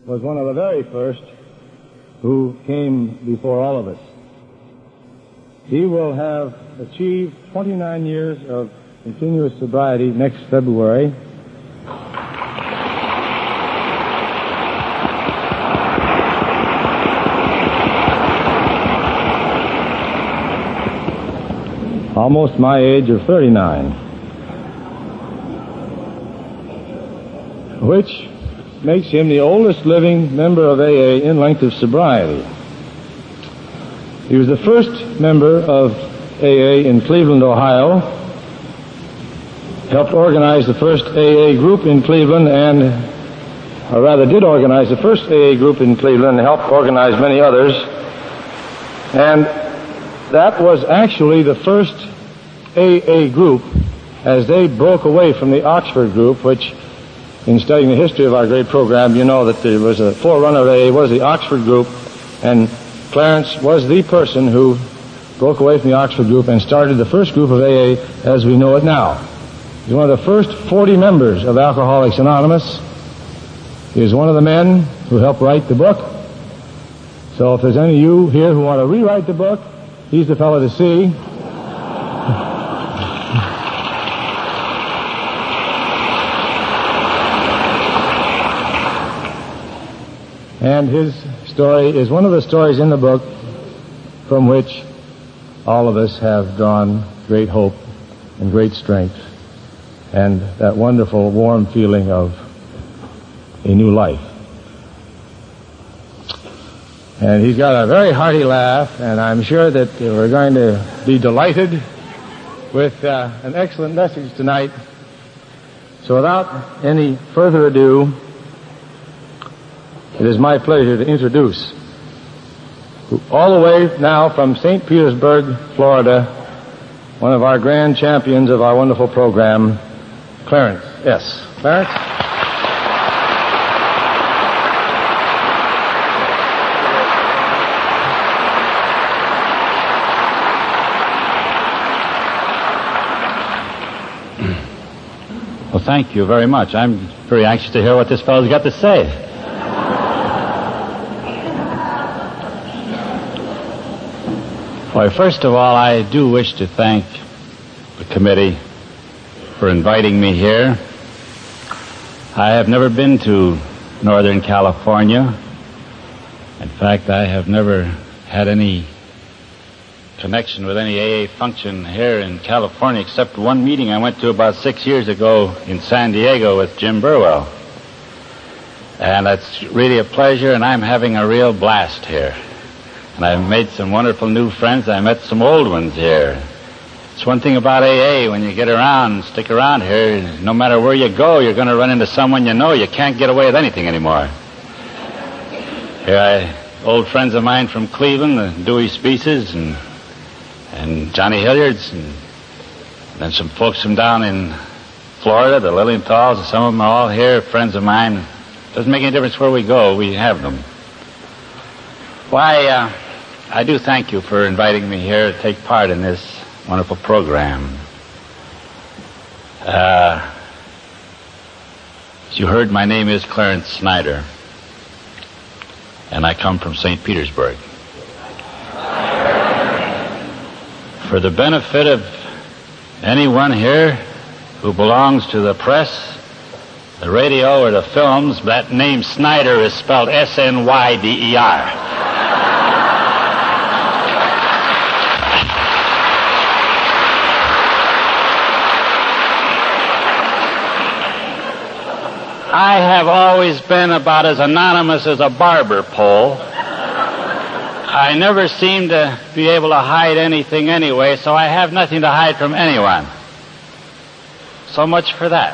was one of the very first who came before all of us. He will have achieved 29 years of continuous sobriety next February. Almost my age of 39. Which makes him the oldest living member of AA in length of sobriety. He was the first member of AA in Cleveland, Ohio, helped organize the first AA group in Cleveland or rather did organize the first AA group in Cleveland and helped organize many others. And that was actually the first AA group as they broke away from the Oxford group, which in studying the history of our great program, you know that there was a forerunner of AA was the Oxford group, and Clarence was the person who broke away from the Oxford group and started the first group of AA as we know it now. He's one of the first 40 members of Alcoholics Anonymous. He is one of the men who helped write the book. So if there's any of you here who want to rewrite the book, he's the fellow to see. And his story is one of the stories in the book from which all of us have drawn great hope and great strength and that wonderful warm feeling of a new life. And he's got a very hearty laugh, and I'm sure that we're going to be delighted with an excellent message tonight. So without any further ado, it is my pleasure to introduce, all the way now from St. Petersburg, Florida, one of our grand champions of our wonderful program, Clarence S. Clarence? Well, thank you very much. I'm very anxious to hear what this fellow's got to say. Well, first of all, I do wish to thank the committee for inviting me here. I have never been to Northern California. In fact, I have never had any connection with any AA function here in California except one meeting I went to about 6 years ago in San Diego with Jim Burwell. And it's really a pleasure, and I'm having a real blast here. And I've made some wonderful new friends. I met some old ones here. It's one thing about AA, when you get around and stick around here, no matter where you go, you're going to run into someone you know. You can't get away with anything anymore. Here, old friends of mine from Cleveland, the Dewey Speaces and Johnny Hilliards, and then some folks from down in Florida, the Lilienthal's, and some of them are all here, friends of mine. Doesn't make any difference where we go, we have them. Why, I do thank you for inviting me here to take part in this wonderful program. As you heard, my name is Clarence Snyder, and I come from St. Petersburg. For the benefit of anyone here who belongs to the press, the radio, or the films, that name Snyder is spelled S-N-Y-D-E-R. I have always been about as anonymous as a barber pole. I never seem to be able to hide anything anyway, so I have nothing to hide from anyone. So much for that.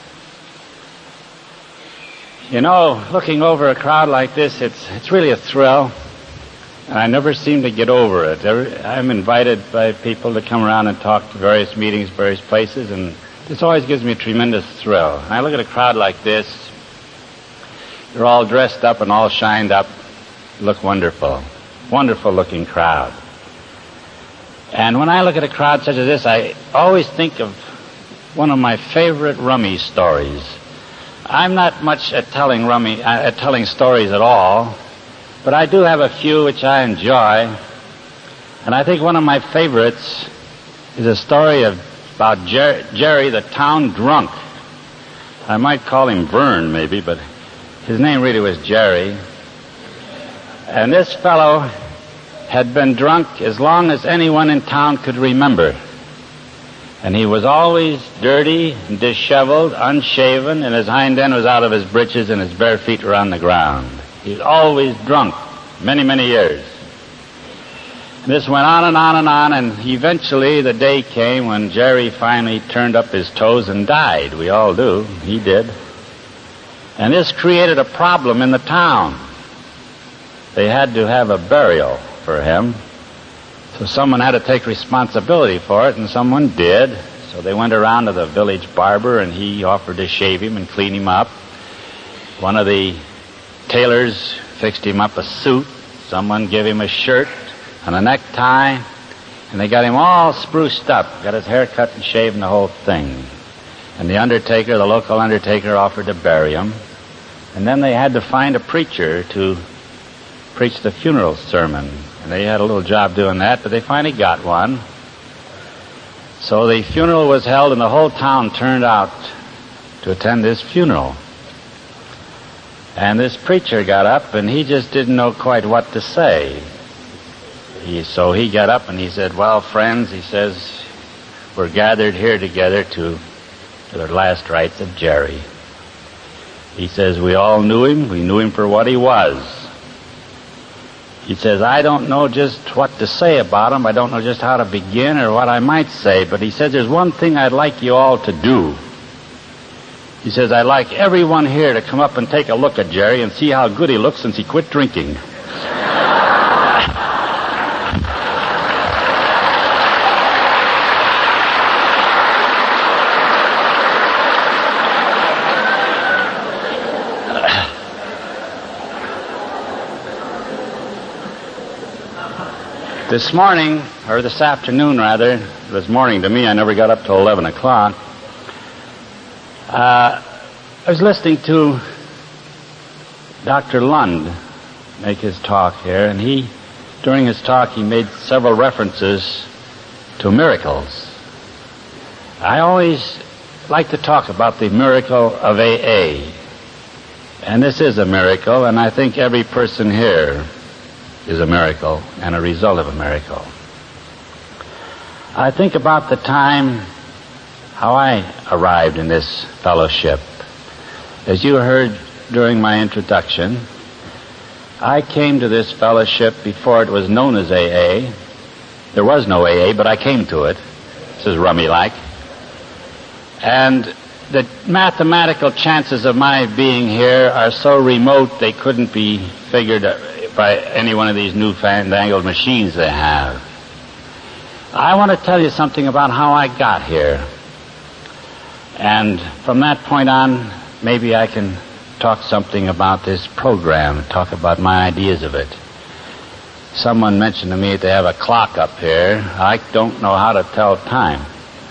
You know, looking over a crowd like this, it's really a thrill, and I never seem to get over it. I'm invited by people to come around and talk to various meetings, various places, and this always gives me a tremendous thrill. And I look at a crowd like this. They're all dressed up and all shined up. Look wonderful. Wonderful looking crowd. And when I look at a crowd such as this, I always think of one of my favorite rummy stories. I'm not much at telling stories at all, but I do have a few which I enjoy. And I think one of my favorites is a story about Jerry, the town drunk. I might call him Vern, maybe, but his name really was Jerry. And this fellow had been drunk as long as anyone in town could remember. And he was always dirty and disheveled, unshaven, and his hind end was out of his breeches and his bare feet were on the ground. He was always drunk, many, many years. And this went on and on and on, and eventually the day came when Jerry finally turned up his toes and died. We all do. He did. And this created a problem in the town. They had to have a burial for him. So someone had to take responsibility for it, and someone did. So they went around to the village barber, and he offered to shave him and clean him up. One of the tailors fixed him up a suit. Someone gave him a shirt and a necktie, and they got him all spruced up, got his hair cut and shaved and the whole thing. And the local undertaker, offered to bury him. And then they had to find a preacher to preach the funeral sermon. And they had a little job doing that, but they finally got one. So the funeral was held, and the whole town turned out to attend this funeral. And this preacher got up, and he just didn't know quite what to say. So he got up and he said, "Well, friends," he says, "we're gathered here together to the last rites of Jerry." He says, "We all knew him. We knew him for what he was." He says, "I don't know just what to say about him. I don't know just how to begin or what I might say, but," he says, "there's one thing I'd like you all to do." He says, "I'd like everyone here to come up and take a look at Jerry and see how good he looks since he quit drinking." This morning, or this afternoon rather, it was morning to me, I never got up till 11 o'clock, I was listening to Dr. Lund make his talk here, and during his talk, he made several references to miracles. I always like to talk about the miracle of AA, and this is a miracle, and I think every person here is a miracle and a result of a miracle. I think about the time how I arrived in this fellowship. As you heard during my introduction, I came to this fellowship before it was known as AA. There was no AA, but I came to it. This is rummy-like. And the mathematical chances of my being here are so remote they couldn't be figured by any one of these newfangled machines they have. I want to tell you something about how I got here. And from that point on, maybe I can talk something about this program, talk about my ideas of it. Someone mentioned to me that they have a clock up here. I don't know how to tell time.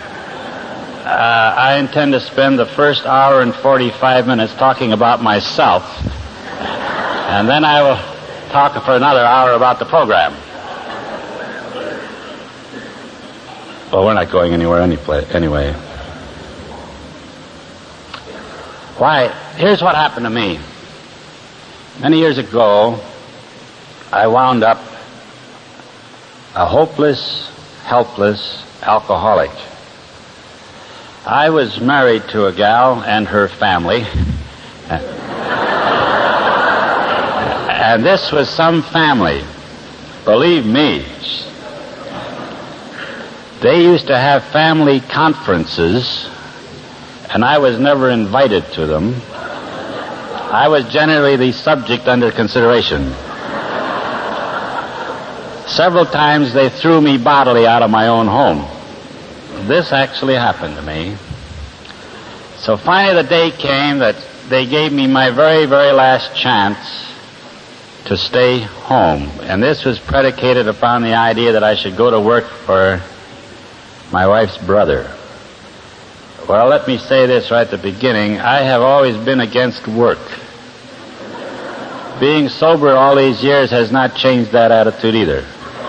I intend to spend the first hour and 45 minutes talking about myself, and then I will talk for another hour about the program. Well, we're not going anywhere anyway. Why, here's what happened to me. Many years ago, I wound up a hopeless, helpless alcoholic. I was married to a gal and her family. And this was some family. Believe me. They used to have family conferences, and I was never invited to them. I was generally the subject under consideration. Several times they threw me bodily out of my own home. This actually happened to me. So finally the day came that they gave me my very, very last chance to stay home. And this was predicated upon the idea that I should go to work for my wife's brother. Well, let me say this right at the beginning. I have always been against work. Being sober all these years has not changed that attitude either.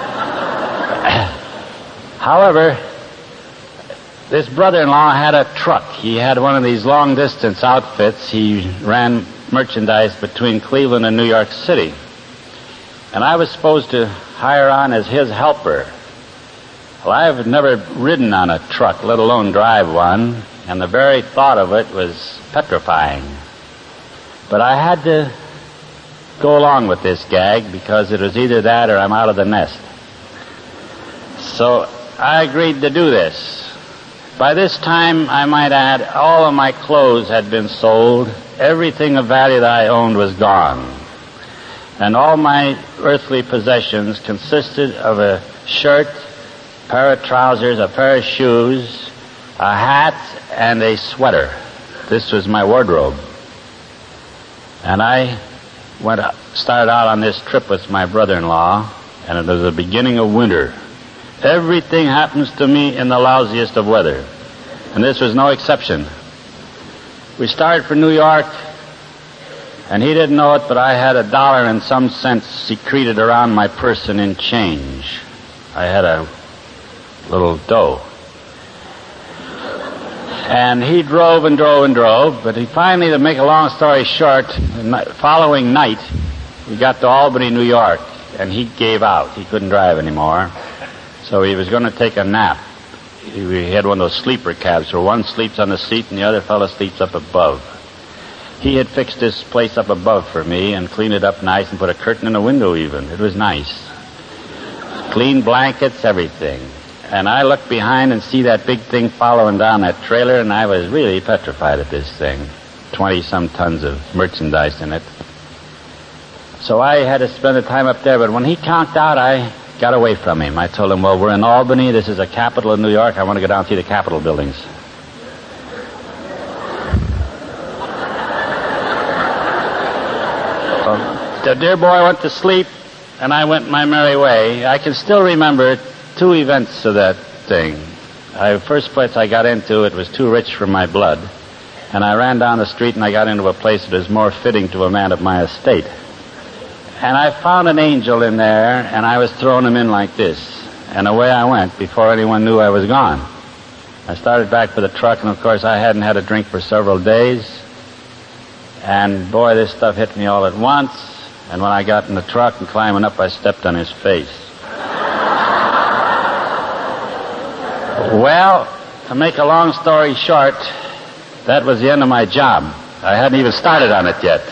However, this brother-in-law had a truck. He had one of these long-distance outfits. He ran merchandise between Cleveland and New York City. And I was supposed to hire on as his helper. Well, I've never ridden on a truck, let alone drive one, and the very thought of it was petrifying. But I had to go along with this gag because it was either that or I'm out of the nest. So I agreed to do this. By this time, I might add, all of my clothes had been sold. Everything of value that I owned was gone. And all my earthly possessions consisted of a shirt, a pair of trousers, a pair of shoes, a hat, and a sweater. This was my wardrobe. And I started out on this trip with my brother-in-law, and it was the beginning of winter. Everything happens to me in the lousiest of weather, and this was no exception. We started for New York, and he didn't know it, but I had $1 and some cents secreted around my person in change. I had a little dough. And he drove and drove and drove, but he finally, to make a long story short, the following night, we got to Albany, New York, and he gave out. He couldn't drive anymore. So he was going to take a nap. We had one of those sleeper cabs where one sleeps on the seat and the other fellow sleeps up above. He had fixed this place up above for me and cleaned it up nice and put a curtain in the window even. It was nice. Clean blankets, everything. And I looked behind and see that big thing following down that trailer, and I was really petrified at this thing. 20-some tons of merchandise in it. So I had to spend the time up there, but when he conked out, I got away from him. I told him, well, we're in Albany. This is the capital of New York. I want to go down and see the Capitol buildings. So the dear boy went to sleep, and I went my merry way. I can still remember 2 events of that thing. The first place I got into, it was too rich for my blood. And I ran down the street, and I got into a place that is more fitting to a man of my estate. And I found an angel in there, and I was throwing him in like this. And away I went before anyone knew I was gone. I started back for the truck, and of course I hadn't had a drink for several days. And boy, this stuff hit me all at once. And when I got in the truck and climbing up, I stepped on his face. Well, to make a long story short, that was the end of my job. I hadn't even started on it yet.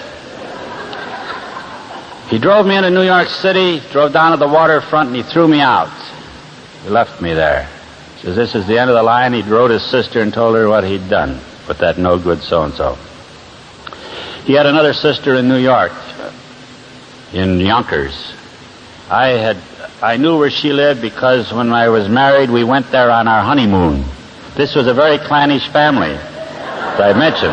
He drove me into New York City, drove down to the waterfront, and he threw me out. He left me there. He says, this is the end of the line. He wrote his sister and told her what he'd done with that no good so-and-so. He had another sister in New York, in Yonkers. I knew where she lived because when I was married, we went there on our honeymoon. This was a very clannish family, as I mentioned.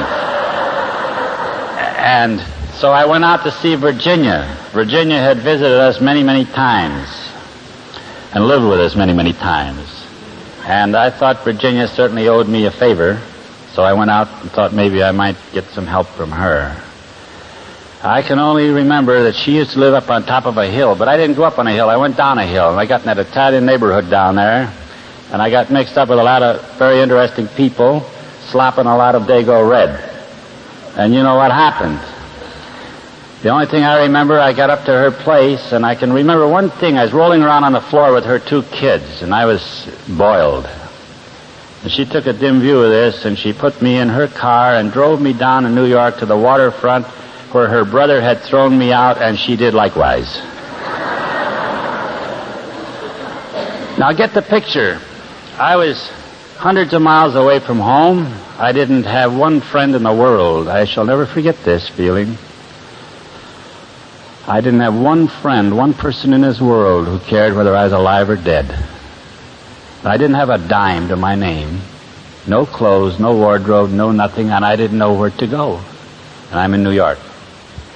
And so I went out to see Virginia. Virginia had visited us many, many times and lived with us many, many times. And I thought Virginia certainly owed me a favor, so I went out and thought maybe I might get some help from her. I can only remember that she used to live up on top of a hill, but I didn't go up on a hill. I went down a hill, and I got in that Italian neighborhood down there, and I got mixed up with a lot of very interesting people, slopping a lot of Dago Red. And you know what happened? The only thing I remember, I got up to her place, and I can remember one thing. I was rolling around on the floor with her 2 kids, and I was boiled. And she took a dim view of this, and she put me in her car and drove me down to New York to the waterfront where her brother had thrown me out, and she did likewise. Now get the picture. I was hundreds of miles away from home. I didn't have one friend in the world. I shall never forget this feeling. I didn't have one friend, one person in this world who cared whether I was alive or dead. I didn't have a dime to my name. No clothes, no wardrobe, no nothing, and I didn't know where to go. And I'm in New York.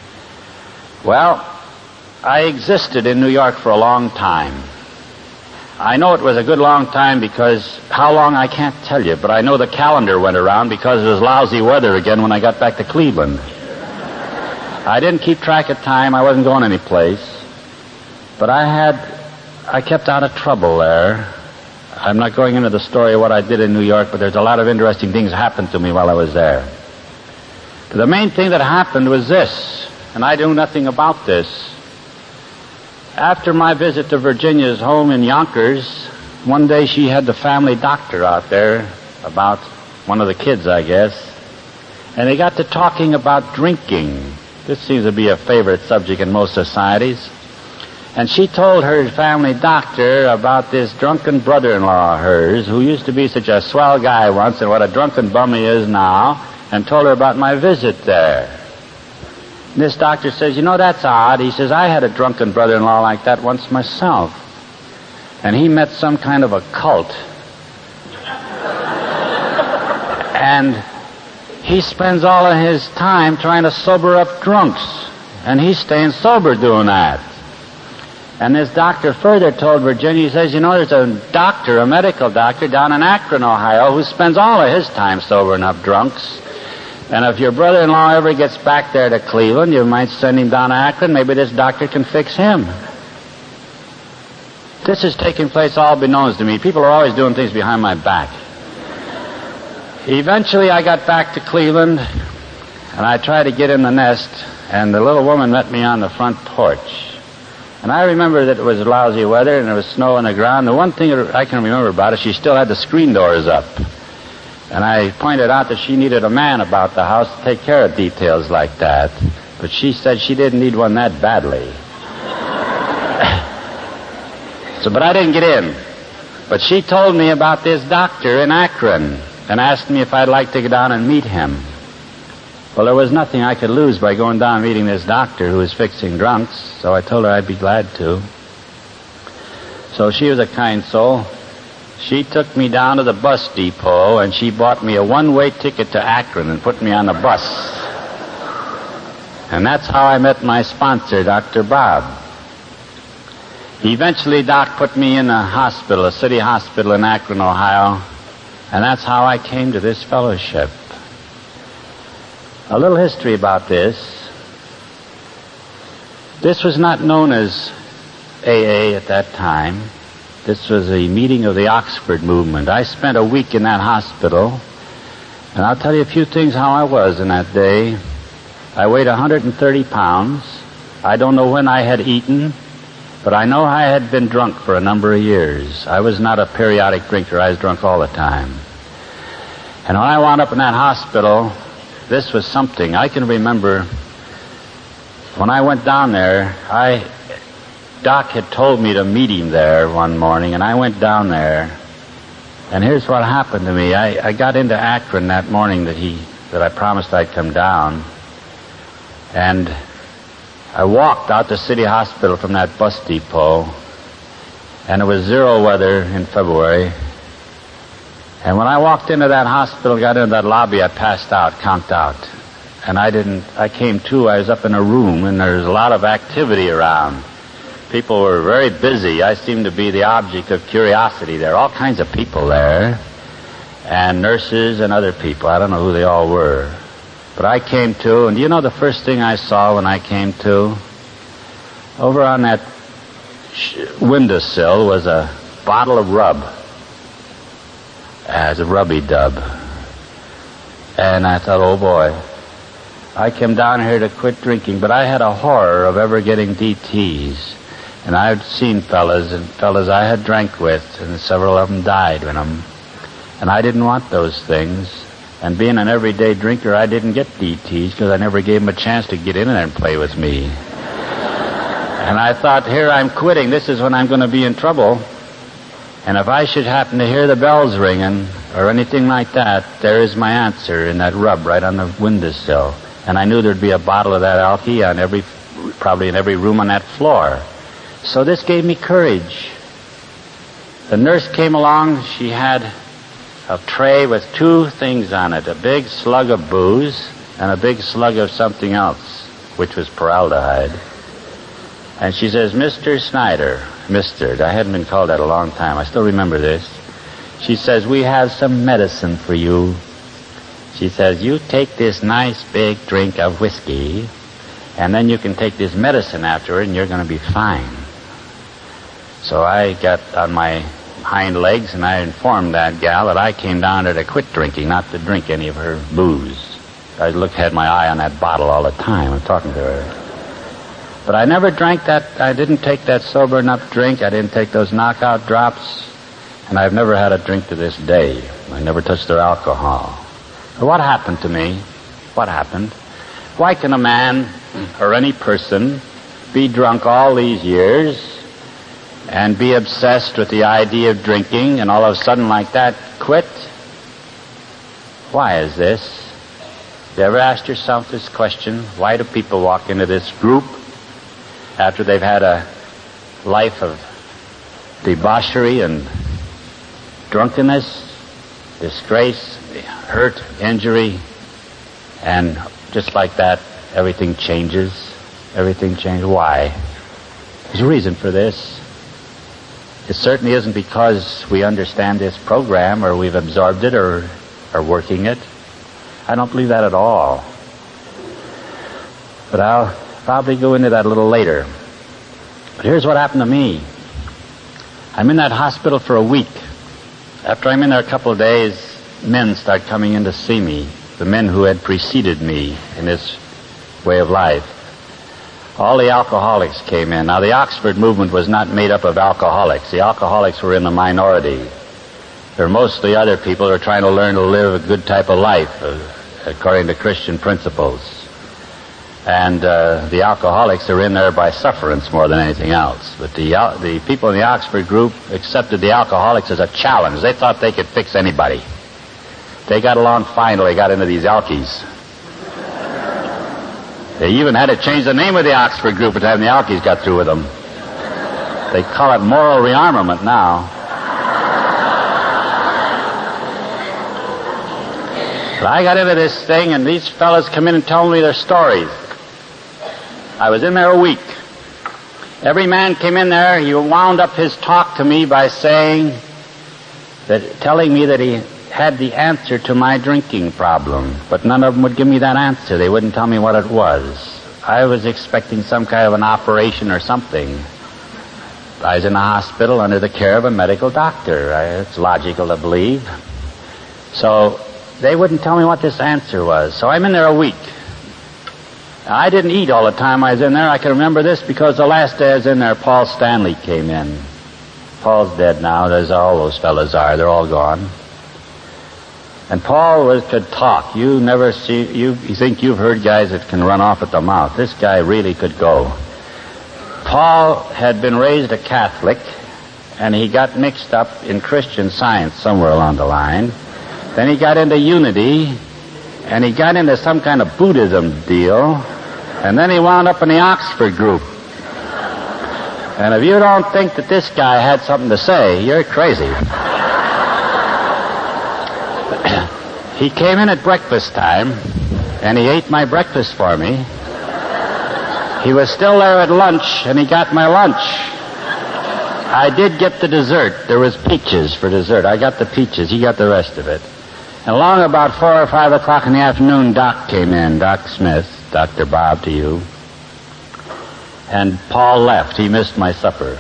Well, I existed in New York for a long time. I know it was a good long time because how long I can't tell you, but I know the calendar went around because it was lousy weather again when I got back to Cleveland. I didn't keep track of time. I wasn't going any place. But I kept out of trouble there. I'm not going into the story of what I did in New York, but there's a lot of interesting things happened to me while I was there. But the main thing that happened was this, and I knew nothing about this. After my visit to Virginia's home in Yonkers, one day she had the family doctor out there about one of the kids, I guess, and they got to talking about drinking. This seems to be a favorite subject in most societies. And she told her family doctor about this drunken brother-in-law of hers who used to be such a swell guy once and what a drunken bum he is now, and told her about my visit there. And this doctor says, you know, that's odd. He says, I had a drunken brother-in-law like that once myself. And he met some kind of a cult. And he spends all of his time trying to sober up drunks. And he's staying sober doing that. And this doctor further told Virginia, he says, you know, there's a doctor, a medical doctor down in Akron, Ohio, who spends all of his time sobering up drunks. And if your brother-in-law ever gets back there to Cleveland, you might send him down to Akron. Maybe this doctor can fix him. This is taking place all beknownst to me. People are always doing things behind my back. Eventually, I got back to Cleveland, and I tried to get in the nest, and the little woman met me on the front porch. And I remember that it was lousy weather, and there was snow on the ground. The one thing I can remember about it, she still had the screen doors up. And I pointed out that she needed a man about the house to take care of details like that. But she said she didn't need one that badly. But I didn't get in. But she told me about this doctor in Akron and asked me if I'd like to go down and meet him. Well, there was nothing I could lose by going down and meeting this doctor who was fixing drunks, so I told her I'd be glad to. So she was a kind soul. She took me down to the bus depot, and she bought me a one-way ticket to Akron and put me on the bus. And that's how I met my sponsor, Dr. Bob. Eventually, Doc put me in a hospital, a city hospital in Akron, Ohio, and that's how I came to this fellowship. A little history about this. This was not known as AA at that time. This was a meeting of the Oxford movement. I spent a week in that hospital, and I'll tell you a few things how I was in that day. I weighed 130 pounds. I don't know when I had eaten, but I know I had been drunk for a number of years. I was not a periodic drinker. I was drunk all the time. And when I wound up in that hospital, this was something. I can remember when I went down there, Doc had told me to meet him there one morning, and I went down there, and here's what happened to me. I got into Akron that morning that I promised I'd come down, and I walked out to City Hospital from that bus depot, and it was zero weather in February. And when I walked into that hospital, got into that lobby, I passed out, conked out. And I came to, I was up in a room, and there was a lot of activity around. People were very busy. I seemed to be the object of curiosity there. All kinds of people there. And nurses and other people. I don't know who they all were. But I came to, and do you know the first thing I saw when I came to? Over on that windowsill was a bottle of rub. As a rubby-dub. And I thought, oh boy, I came down here to quit drinking, but I had a horror of ever getting DTs. And I'd seen fellas I had drank with, and several of them died in them. And I didn't want those things. And being an everyday drinker, I didn't get DTs because I never gave them a chance to get in there and play with me. And I thought, here I'm quitting. This is when I'm going to be in trouble. And if I should happen to hear the bells ringing or anything like that, there is my answer in that rub right on the windowsill. And I knew there'd be a bottle of that alky probably in every room on that floor. So this gave me courage. The nurse came along. She had a tray with two things on it, a big slug of booze and a big slug of something else, which was peraldehyde. And she says, Mr. Snyder, I hadn't been called that a long time. I still remember this. She says, we have some medicine for you. She says, you take this nice big drink of whiskey, and then you can take this medicine afterward, and you're going to be fine. So I got on my hind legs, and I informed that gal that I came down there to quit drinking, not to drink any of her booze. I had my eye on that bottle all the time. I'm talking to her. But I never drank that. I didn't take that sober enough drink. I didn't take those knockout drops. And I've never had a drink to this day. I never touched their alcohol. But what happened to me? What happened? Why can a man or any person be drunk all these years and be obsessed with the idea of drinking and all of a sudden like that quit? Why is this? You ever asked yourself this question? Why do people walk into this group after they've had a life of debauchery and drunkenness, disgrace, hurt, injury, and just like that, everything changes? Everything changes. Why? There's a reason for this. It certainly isn't because we understand this program or we've absorbed it or are working it. I don't believe that at all. But I'll probably go into that a little later. But here's what happened to me. I'm in that hospital for a week. After I'm in there a couple of days, men start coming in to see me, the men who had preceded me in this way of life. All the alcoholics came in. Now, the Oxford movement was not made up of alcoholics. The alcoholics were in the minority. They're mostly other people who are trying to learn to live a good type of life according to Christian principles. And the alcoholics are in there by sufferance more than anything else. But the people in the Oxford group accepted the alcoholics as a challenge. They thought they could fix anybody. They got along fine till they got into these Alkies. They even had to change the name of the Oxford group by the time the Alkies got through with them. They call it moral rearmament now. But I got into this thing, and these fellas come in and tell me their stories. I was in there a week. Every man came in there, he wound up his talk to me by telling me that he had the answer to my drinking problem. But none of them would give me that answer. They wouldn't tell me what it was. I was expecting some kind of an operation or something. I was in a hospital under the care of a medical doctor. It's logical to believe. So they wouldn't tell me what this answer was. So I'm in there a week. I didn't eat all the time I was in there. I can remember this because the last day I was in there, Paul Stanley came in. Paul's dead now, as all those fellas are. They're all gone. And Paul could talk. You think you've heard guys that can run off at the mouth. This guy really could go. Paul had been raised a Catholic, and he got mixed up in Christian Science somewhere along the line. Then he got into unity, and he got into some kind of Buddhism deal, and then he wound up in the Oxford group. And if you don't think that this guy had something to say, you're crazy. He came in at breakfast time, and he ate my breakfast for me. He was still there at lunch, and he got my lunch. I did get the dessert. There was peaches for dessert. I got the peaches. He got the rest of it. And along about 4 or 5 o'clock in the afternoon, Doc came in, Doc Smith, Dr. Bob to you. And Paul left. He missed my supper.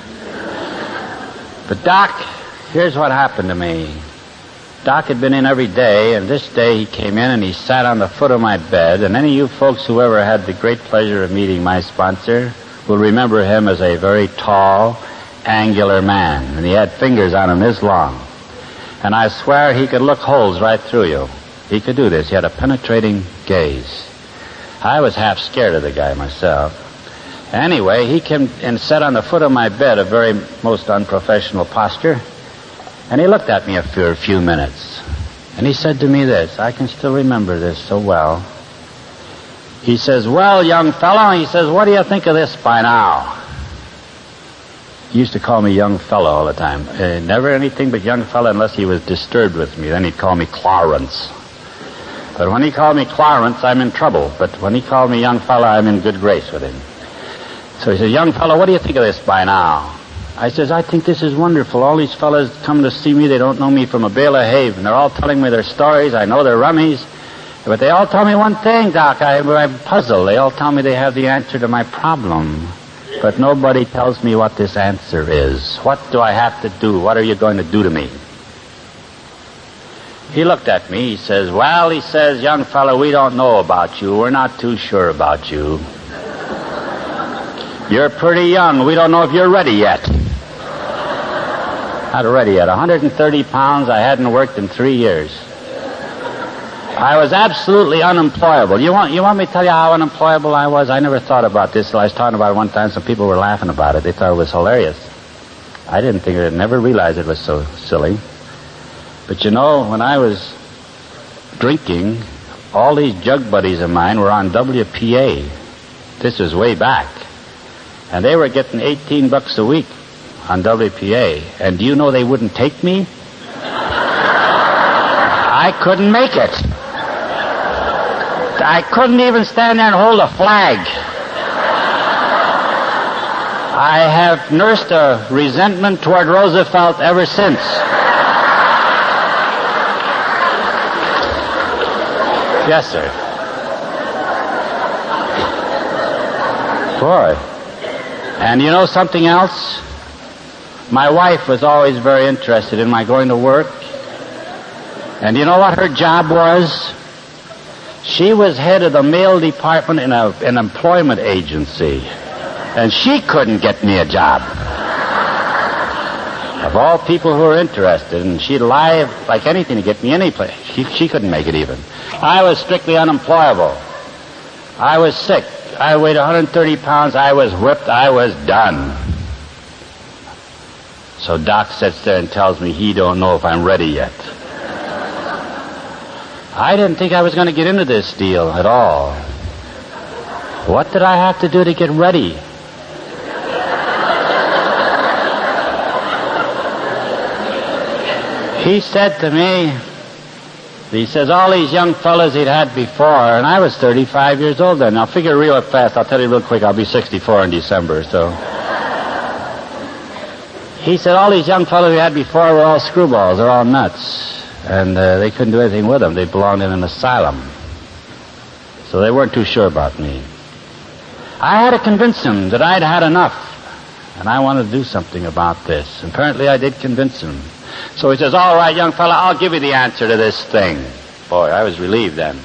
But Doc, here's what happened to me. Doc had been in every day, and this day he came in and he sat on the foot of my bed. And any of you folks who ever had the great pleasure of meeting my sponsor will remember him as a very tall, angular man. And he had fingers on him this long. And I swear he could look holes right through you. He could do this. He had a penetrating gaze. I was half scared of the guy myself. Anyway, he came and sat on the foot of my bed, a very most unprofessional posture. And he looked at me for a few minutes. And he said to me this. I can still remember this so well. He says, well, young fellow, he says, what do you think of this by now? He used to call me young fellow all the time. Never anything but young fellow unless he was disturbed with me. Then he'd call me Clarence. But when he called me Clarence, I'm in trouble. But when he called me young fellow, I'm in good grace with him. So he says, young fellow, what do you think of this by now? I says, I think this is wonderful. All these fellas come to see me. They don't know me from a bale of hay. And they're all telling me their stories. I know their rummies. But they all tell me one thing, Doc. I'm puzzled. They all tell me they have the answer to my problem. But nobody tells me what this answer is. What do I have to do? What are you going to do to me? He looked at me. He says, well, he says, young fellow, we don't know about you. We're not too sure about you. You're pretty young. We don't know if you're ready yet. Not ready yet. 130 pounds. I hadn't worked in 3 years. I was absolutely unemployable. You want me to tell you how unemployable I was? I never thought about this till I was talking about it one time. Some people were laughing about it. They thought it was hilarious. I didn't think it. I never realized it was so silly. But you know, when I was drinking, all these jug buddies of mine were on WPA. This was way back. And they were getting $18 a week on WPA. And do you know they wouldn't take me? I couldn't make it. I couldn't even stand there and hold a flag. I have nursed a resentment toward Roosevelt ever since. Yes, sir. Boy. And you know something else? My wife was always very interested in my going to work. And you know what her job was? She was head of the mail department in an employment agency. And she couldn't get me a job. Of all people who were interested, and she'd lie like anything to get me any place. She couldn't make it even. I was strictly unemployable. I was sick. I weighed 130 pounds. I was whipped. I was done. So Doc sits there and tells me he don't know if I'm ready yet. I didn't think I was going to get into this deal at all. What did I have to do to get ready? He said to me, he says, all these young fellas he'd had before, and I was 35 years old then. Now figure real fast. I'll tell you real quick. I'll be 64 in December, so. He said all these young fellas we had before were all screwballs. They're all nuts. And they couldn't do anything with them. They belonged in an asylum. So they weren't too sure about me. I had to convince him that I'd had enough. And I wanted to do something about this. Apparently I did convince him. So he says, all right, young fella, I'll give you the answer to this thing. Boy, I was relieved then.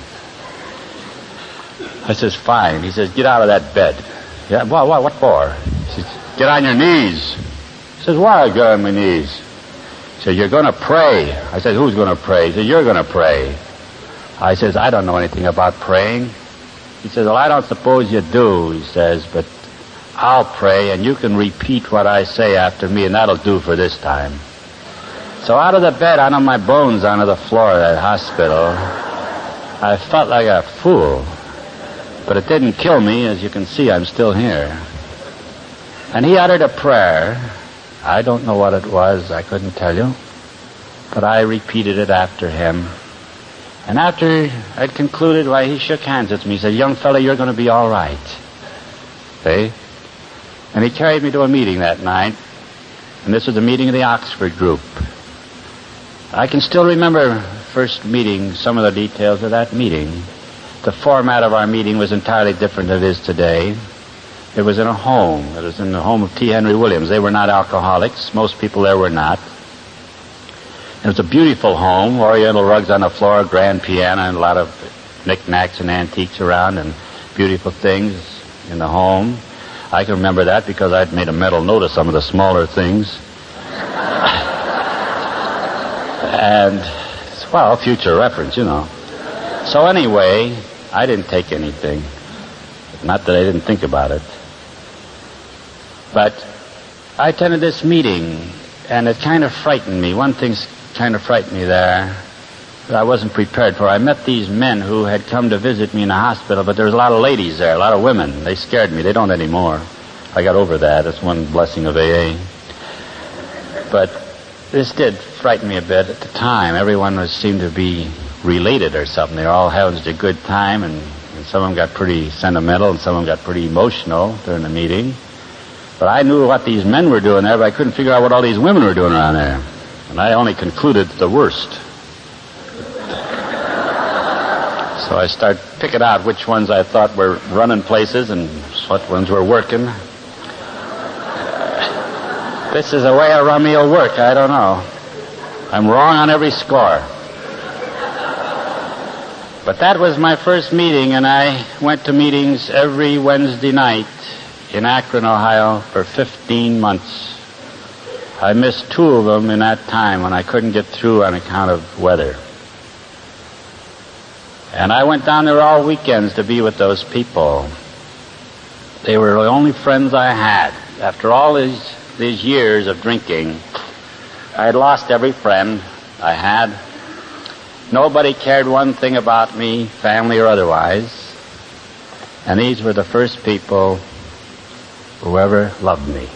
I says, fine. He says, get out of that bed. Yeah, what for? He says, get on your knees. He says, why I get on my knees? He said, you're going to pray. I said, who's going to pray? He said, you're going to pray. I says, I don't know anything about praying. He says, well, I don't suppose you do, he says, but I'll pray and you can repeat what I say after me and that'll do for this time. So out of the bed, out of my bones, onto the floor of that hospital, I felt like a fool. But it didn't kill me. As you can see, I'm still here. And he uttered a prayer. I don't know what it was. I couldn't tell you. But I repeated it after him. And after I'd concluded, why, he shook hands with me. He said, young fella, you're going to be all right. See? And he carried me to a meeting that night. And this was a meeting of the Oxford group. I can still remember first meeting, some of the details of that meeting. The format of our meeting was entirely different than it is today. It was in a home. It was in the home of T. Henry Williams. They were not alcoholics. Most people there were not. It was a beautiful home, oriental rugs on the floor, grand piano, and a lot of knickknacks and antiques around, and beautiful things in the home. I can remember that because I'd made a mental note of some of the smaller things. And, well, future reference, you know. So anyway, I didn't take anything. Not that I didn't think about it. But I attended this meeting, and it kind of frightened me. One thing kind of frightened me there that I wasn't prepared for. I met these men who had come to visit me in the hospital, but there was a lot of ladies there, a lot of women. They scared me. They don't anymore. I got over that. It's one blessing of AA. But this did frighten me a bit at the time. Everyone seemed to be related or something. They were all having such a good time, and And some of them got pretty sentimental, and some of them got pretty emotional during the meeting. But I knew what these men were doing there, but I couldn't figure out what all these women were doing around there. And I only concluded the worst. So I started picking out which ones I thought were running places and what ones were working. This is the way a rummy will work, I don't know. I'm wrong on every score. But that was my first meeting, and I went to meetings every Wednesday night in Akron, Ohio for 15 months. I missed 2 of them in that time when I couldn't get through on account of weather. And I went down there all weekends to be with those people. They were the only friends I had. After all these years of drinking, I had lost every friend I had. Nobody cared one thing about me, family or otherwise. And these were the first people who ever loved me.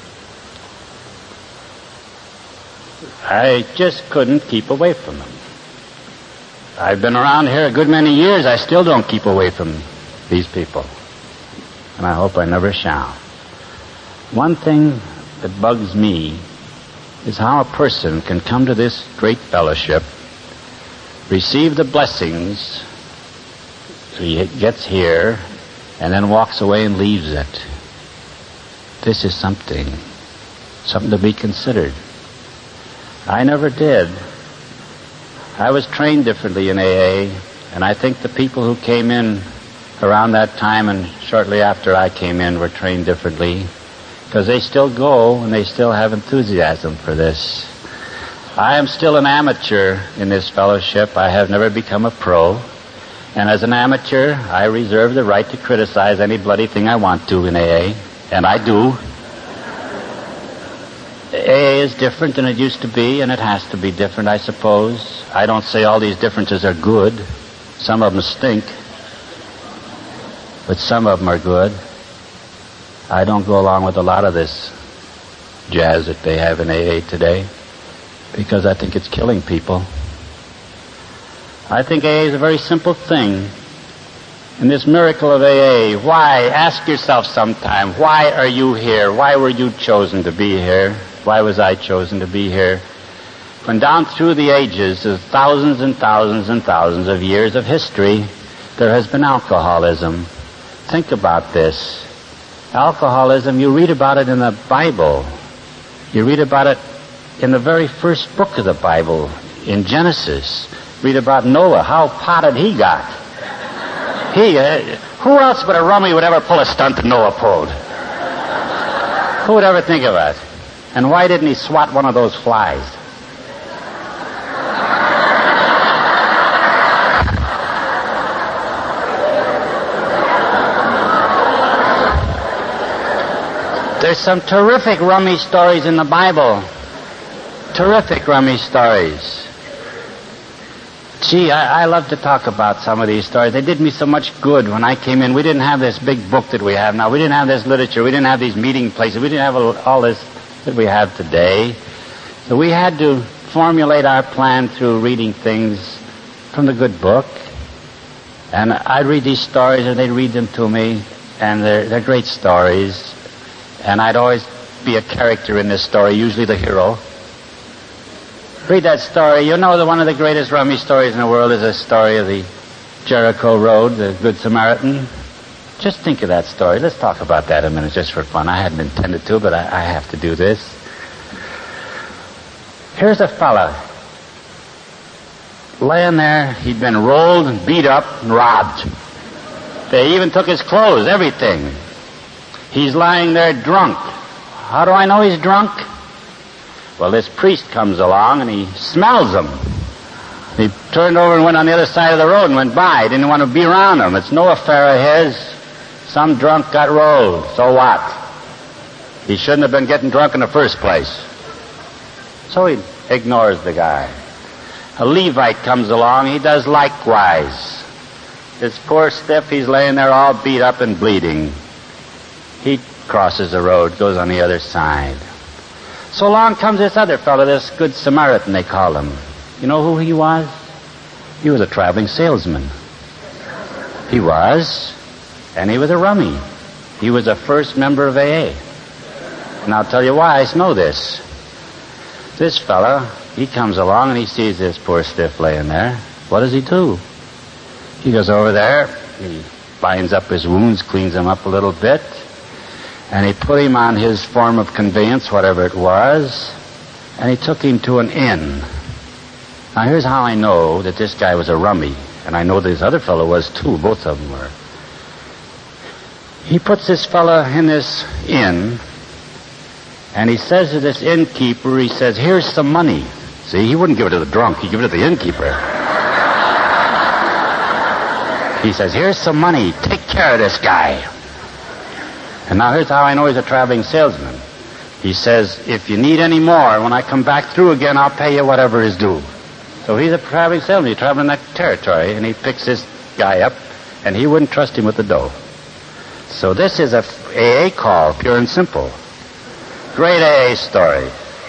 I just couldn't keep away from them. I've been around here a good many years. I still don't keep away from these people. And I hope I never shall. One thing that bugs me is how a person can come to this great fellowship, receive the blessings, so he gets here, and then walks away and leaves it. This is something to be considered. I never did. I was trained differently in AA, and I think the people who came in around that time and shortly after I came in were trained differently, because they still go and they still have enthusiasm for this. I am still an amateur in this fellowship. I have never become a pro, and as an amateur, I reserve the right to criticize any bloody thing I want to in AA, and I do. AA is different than it used to be, and it has to be different, I suppose. I don't say all these differences are good. Some of them stink. But some of them are good. I don't go along with a lot of this jazz that they have in AA today, because I think it's killing people. I think AA is a very simple thing. And this miracle of AA, why? Ask yourself sometime, why are you here? Why were you chosen to be here? Why was I chosen to be here? When down through the ages of thousands and thousands and thousands of years of history, there has been alcoholism. Think about this. Alcoholism, you read about it in the Bible. You read about it in the very first book of the Bible, in Genesis. Read about Noah, how potted he got. Who else but a rummy would ever pull a stunt that Noah pulled? Who would ever think of that? And why didn't he swat one of those flies? There's some terrific rummy stories in the Bible. Terrific rummy stories. Gee, I love to talk about some of these stories. They did me so much good when I came in. We didn't have this big book that we have now. We didn't have this literature. We didn't have these meeting places. We didn't have all this that we have today. So we had to formulate our plan through reading things from the good book. And I'd read these stories, or they'd read them to me, and they're great stories. And I'd always be a character in this story, usually the hero. Read that story. You know that one of the greatest rummy stories in the world is the story of the Jericho Road, the Good Samaritan. Just think of that story. Let's talk about that a minute just for fun. I hadn't intended to, but I have to do this. Here's a fella laying there. He'd been rolled and beat up and robbed. They even took his clothes, everything. He's lying there drunk. How do I know he's drunk? Well, this priest comes along and he smells him. He turned over and went on the other side of the road and went by. He didn't want to be around him. It's no affair of his. Some drunk got rolled. So what? He shouldn't have been getting drunk in the first place. So he ignores the guy. A Levite comes along. He does likewise. This poor stiff, he's laying there all beat up and bleeding. He crosses the road, goes on the other side. So along comes this other fellow, this Good Samaritan, they call him. You know who he was? He was a traveling salesman. He was, and he was a rummy. He was the first member of AA. And I'll tell you why I know this. This fella, he comes along and he sees this poor stiff laying there. What does he do? He goes over there, he binds up his wounds, cleans them up a little bit, and he put him on his form of conveyance, whatever it was, and he took him to an inn. Now here's how I know that this guy was a rummy, and I know this other fellow was too, both of them were. He puts this fella in this inn, and he says to this innkeeper, he says, here's some money. See, he wouldn't give it to the drunk, he'd give it to the innkeeper. He says, here's some money, take care of this guy. And now here's how I know he's a traveling salesman. He says, if you need any more, when I come back through again, I'll pay you whatever is due. So he's a traveling salesman, he's traveling that territory, and he picks this guy up, and he wouldn't trust him with the dough. So this is a AA call, pure and simple. Great AA story.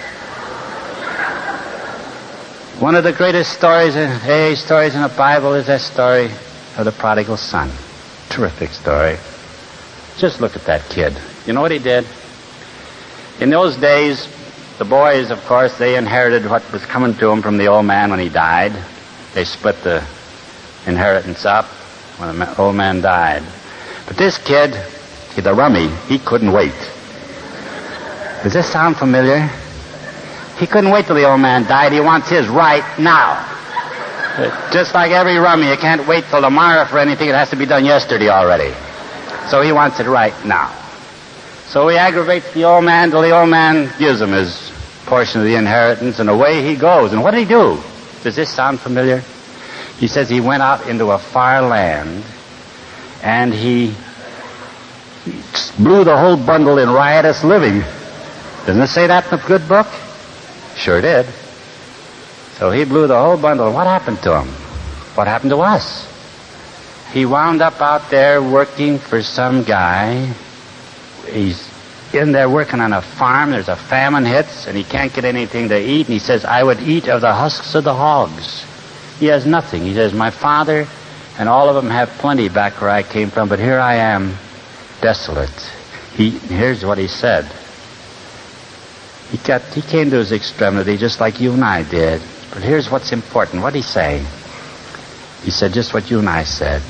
One of the greatest stories, AA stories in the Bible is that story of the prodigal son. Terrific story. Just look at that kid. You know what he did? In those days, the boys, of course, they inherited what was coming to them from the old man when he died. They split the inheritance up when the old man died. But this kid, the rummy, he couldn't wait. Does this sound familiar? He couldn't wait till the old man died. He wants his right now. Just like every rummy, you can't wait till tomorrow for anything. It has to be done yesterday already. So he wants it right now. So he aggravates the old man till the old man gives him his portion of the inheritance, and away he goes. And what did he do? Does this sound familiar? He says he went out into a far land, and he blew the whole bundle in riotous living. Doesn't it say that in the good book? Sure did. So he blew the whole bundle. And what happened to him? What happened to us? He wound up out there working for some guy. He's in there working on a farm. There's a famine hits, and he can't get anything to eat. And he says, I would eat of the husks of the hogs. He has nothing. He says, my father and all of them have plenty back where I came from, but here I am, desolate. Here's what he said. He came to his extremity just like you and I did. But here's what's important. What did he say? He said just what you and I said.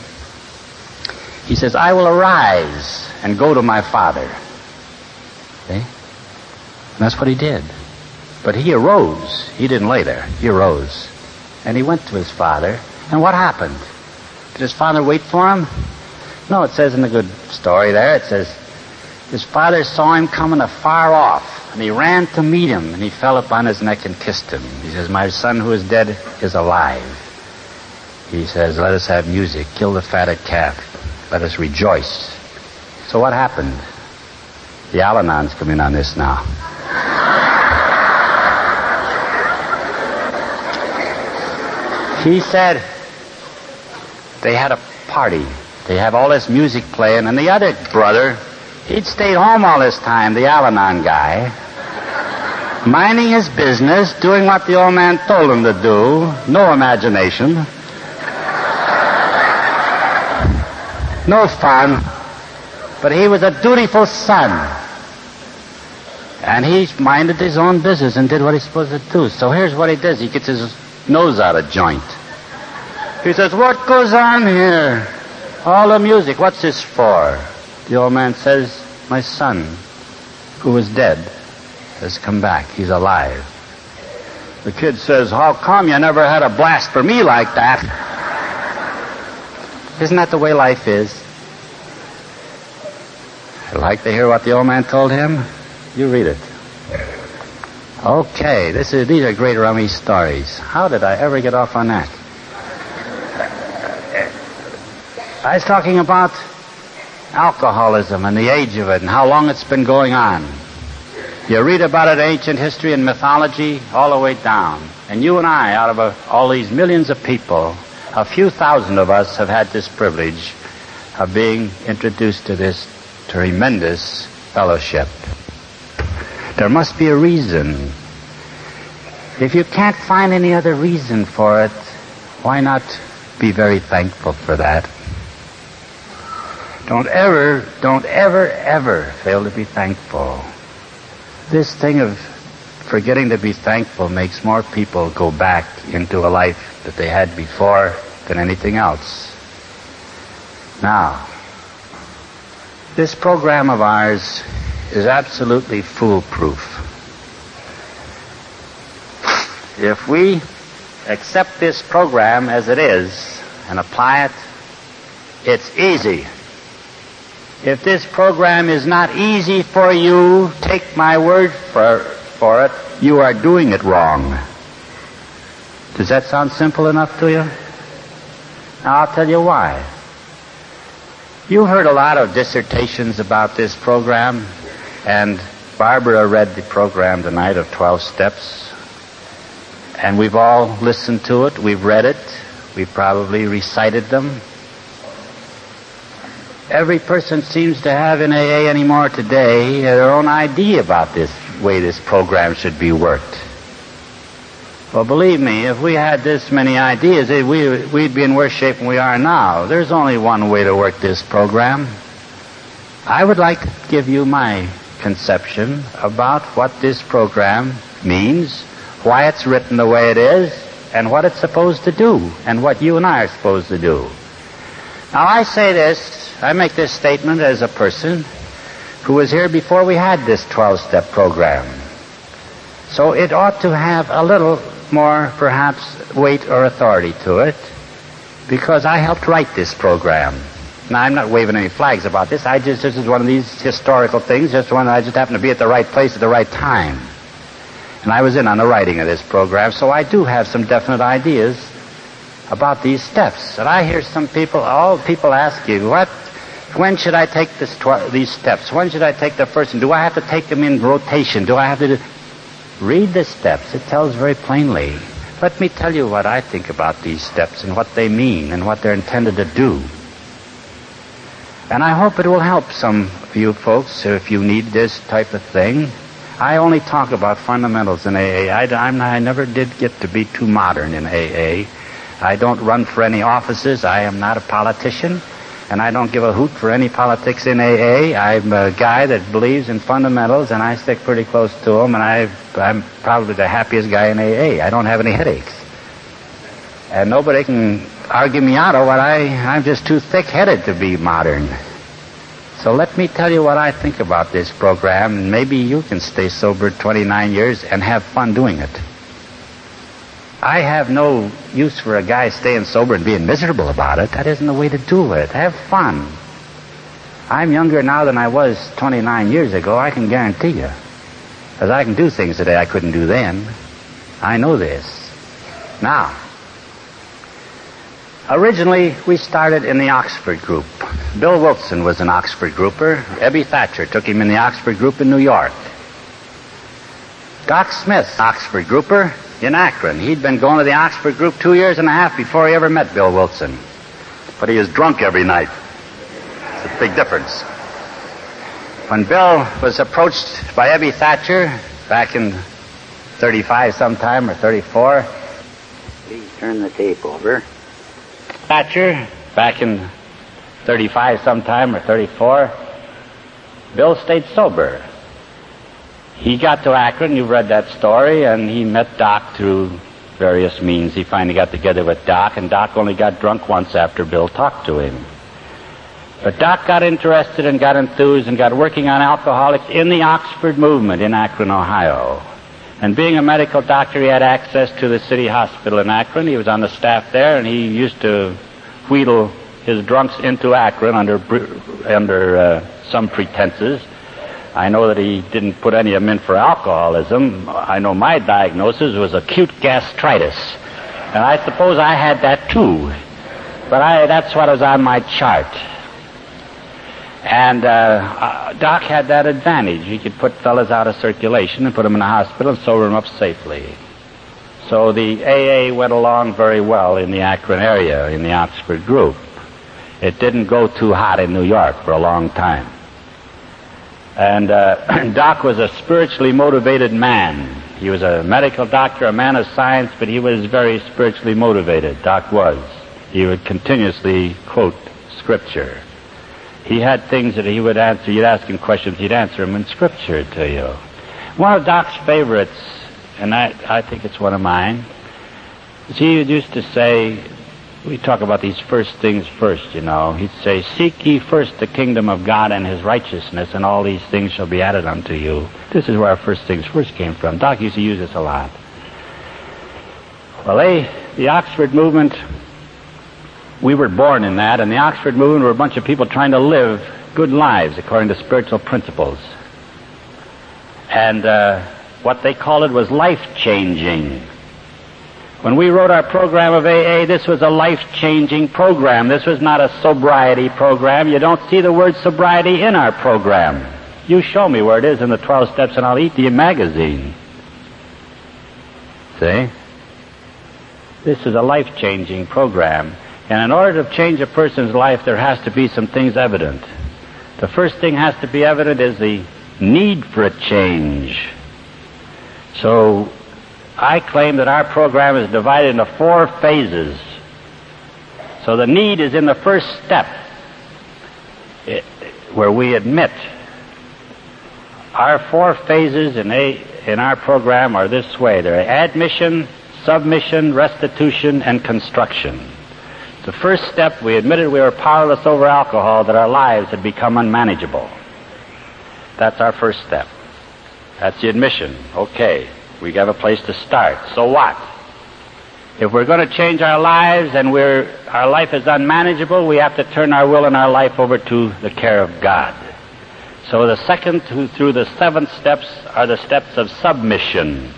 He says, I will arise and go to my father. See? And that's what he did. But he arose. He didn't lay there. He arose. And he went to his father. And what happened? Did his father wait for him? No, it says in the good story there, it says, his father saw him coming afar off. And he ran to meet him, and he fell upon his neck and kissed him. He says, my son who is dead is alive. He says, let us have music. Kill the fatted calf. Let us rejoice. So what happened? The Al-Anons come in on this now. He said they had a party. They have all this music playing, and the other brother, he'd stayed home all this time, the Al-Anon guy, minding his business, doing what the old man told him to do, no imagination, no fun, but he was a dutiful son. And he minded his own business and did what he's supposed to do. So here's what he does. He gets his nose out of joint. He says, what goes on here? All the music, what's this for? The old man says, my son, who was dead, has come back. He's alive. The kid says, how come you never had a blast for me like that? Isn't that the way life is? I'd like to hear what the old man told him. You read it. Okay, these are great rummy stories. How did I ever get off on that? I was talking about alcoholism and the age of it and how long it's been going on. You read about it in ancient history and mythology all the way down. And you and I, out of all these millions of people, a few thousand of us have had this privilege of being introduced to this tremendous fellowship. There must be a reason. If you can't find any other reason for it, why not be very thankful for that? Don't ever, ever fail to be thankful. This thing of forgetting to be thankful makes more people go back into a life that they had before than anything else. Now, this program of ours is absolutely foolproof. If we accept this program as it is and apply it, it's easy. If this program is not easy for you, take my word for it, you are doing it wrong. Does that sound simple enough to you? Now I'll tell you why. You heard a lot of dissertations about this program, and Barbara read the program tonight of 12 Steps, and we've all listened to it, we've read it, we've probably recited them. Every person seems to have in AA anymore today their own idea about this way this program should be worked. Well, believe me, if we had this many ideas, we'd be in worse shape than we are now. There's only one way to work this program. I would like to give you my conception about what this program means, why it's written the way it is, and what it's supposed to do, and what you and I are supposed to do. Now, I say this, I make this statement as a person who was here before we had this 12-step program. So it ought to have a little more, perhaps, weight or authority to it, because I helped write this program. Now, I'm not waving any flags about this. This is one of these historical things, I just happened to be at the right place at the right time. And I was in on the writing of this program, so I do have some definite ideas about these steps. And I hear some people ask you, when should I take these steps? When should I take the first one? Do I have to take them in rotation? Do I have to read the steps? It tells very plainly. Let me tell you what I think about these steps and what they mean and what they're intended to do. And I hope it will help some of you folks if you need this type of thing. I only talk about fundamentals in AA. I never did get to be too modern in AA. I don't run for any offices. I am not a politician. And I don't give a hoot for any politics in AA. I'm a guy that believes in fundamentals, and I stick pretty close to them, and I'm probably the happiest guy in AA. I don't have any headaches. And nobody can argue me out of what I'm just too thick-headed to be modern. So let me tell you what I think about this program, and maybe you can stay sober 29 years and have fun doing it. I have no use for a guy staying sober and being miserable about it. That isn't the way to do it. Have fun. I'm younger now than I was 29 years ago, I can guarantee you. Because I can do things today I couldn't do then. I know this. Now, originally we started in the Oxford group. Bill Wilson was an Oxford grouper. Ebby Thatcher took him in the Oxford group in New York. Doc Smith, Oxford grouper, in Akron. He'd been going to the Oxford group 2 years and a half before he ever met Bill Wilson. But he was drunk every night. It's a big difference. When Bill was approached by Ebby Thatcher back in 35 sometime or 34, please turn the tape over. Thatcher, back in 35 sometime or 34, Bill stayed sober. He got to Akron, you've read that story, and he met Doc through various means. He finally got together with Doc, and Doc only got drunk once after Bill talked to him. But Doc got interested and got enthused and got working on alcoholics in the Oxford movement in Akron, Ohio. And being a medical doctor, he had access to the city hospital in Akron. He was on the staff there, and he used to wheedle his drunks into Akron under some pretenses. I know that he didn't put any of them in for alcoholism. I know my diagnosis was acute gastritis. And I suppose I had that too. But that's what was on my chart. And Doc had that advantage. He could put fellas out of circulation and put them in the hospital and sober them up safely. So the AA went along very well in the Akron area, in the Oxford group. It didn't go too hot in New York for a long time. And Doc was a spiritually motivated man. He was a medical doctor, a man of science, but he was very spiritually motivated. Doc was. He would continuously quote Scripture. He had things that he would answer. You'd ask him questions, he'd answer them in Scripture to you. One of Doc's favorites, and I think it's one of mine, is he used to say, we talk about these first things first, you know. He'd say, seek ye first the kingdom of God and his righteousness, and all these things shall be added unto you. This is where our first things first came from. Doc used to use this a lot. Well, the Oxford movement, we were born in that, and the Oxford movement were a bunch of people trying to live good lives according to spiritual principles. And what they called it was life-changing. When we wrote our program of AA, this was a life-changing program. This was not a sobriety program. You don't see the word sobriety in our program. You show me where it is in the 12 Steps and I'll Eat You magazine. See? This is a life-changing program. And in order to change a person's life, there has to be some things evident. The first thing has to be evident is the need for a change. So I claim that our program is divided into 4 phases. So the need is in the first step, where we admit. Our 4 phases in our program are this way. They're admission, submission, restitution, and construction. The first step, we admitted we were powerless over alcohol, that our lives had become unmanageable. That's our first step. That's the admission. Okay. We have a place to start. So what? If we're going to change our lives and our life is unmanageable, we have to turn our will and our life over to the care of God. So the second through the 7th steps are the steps of submission.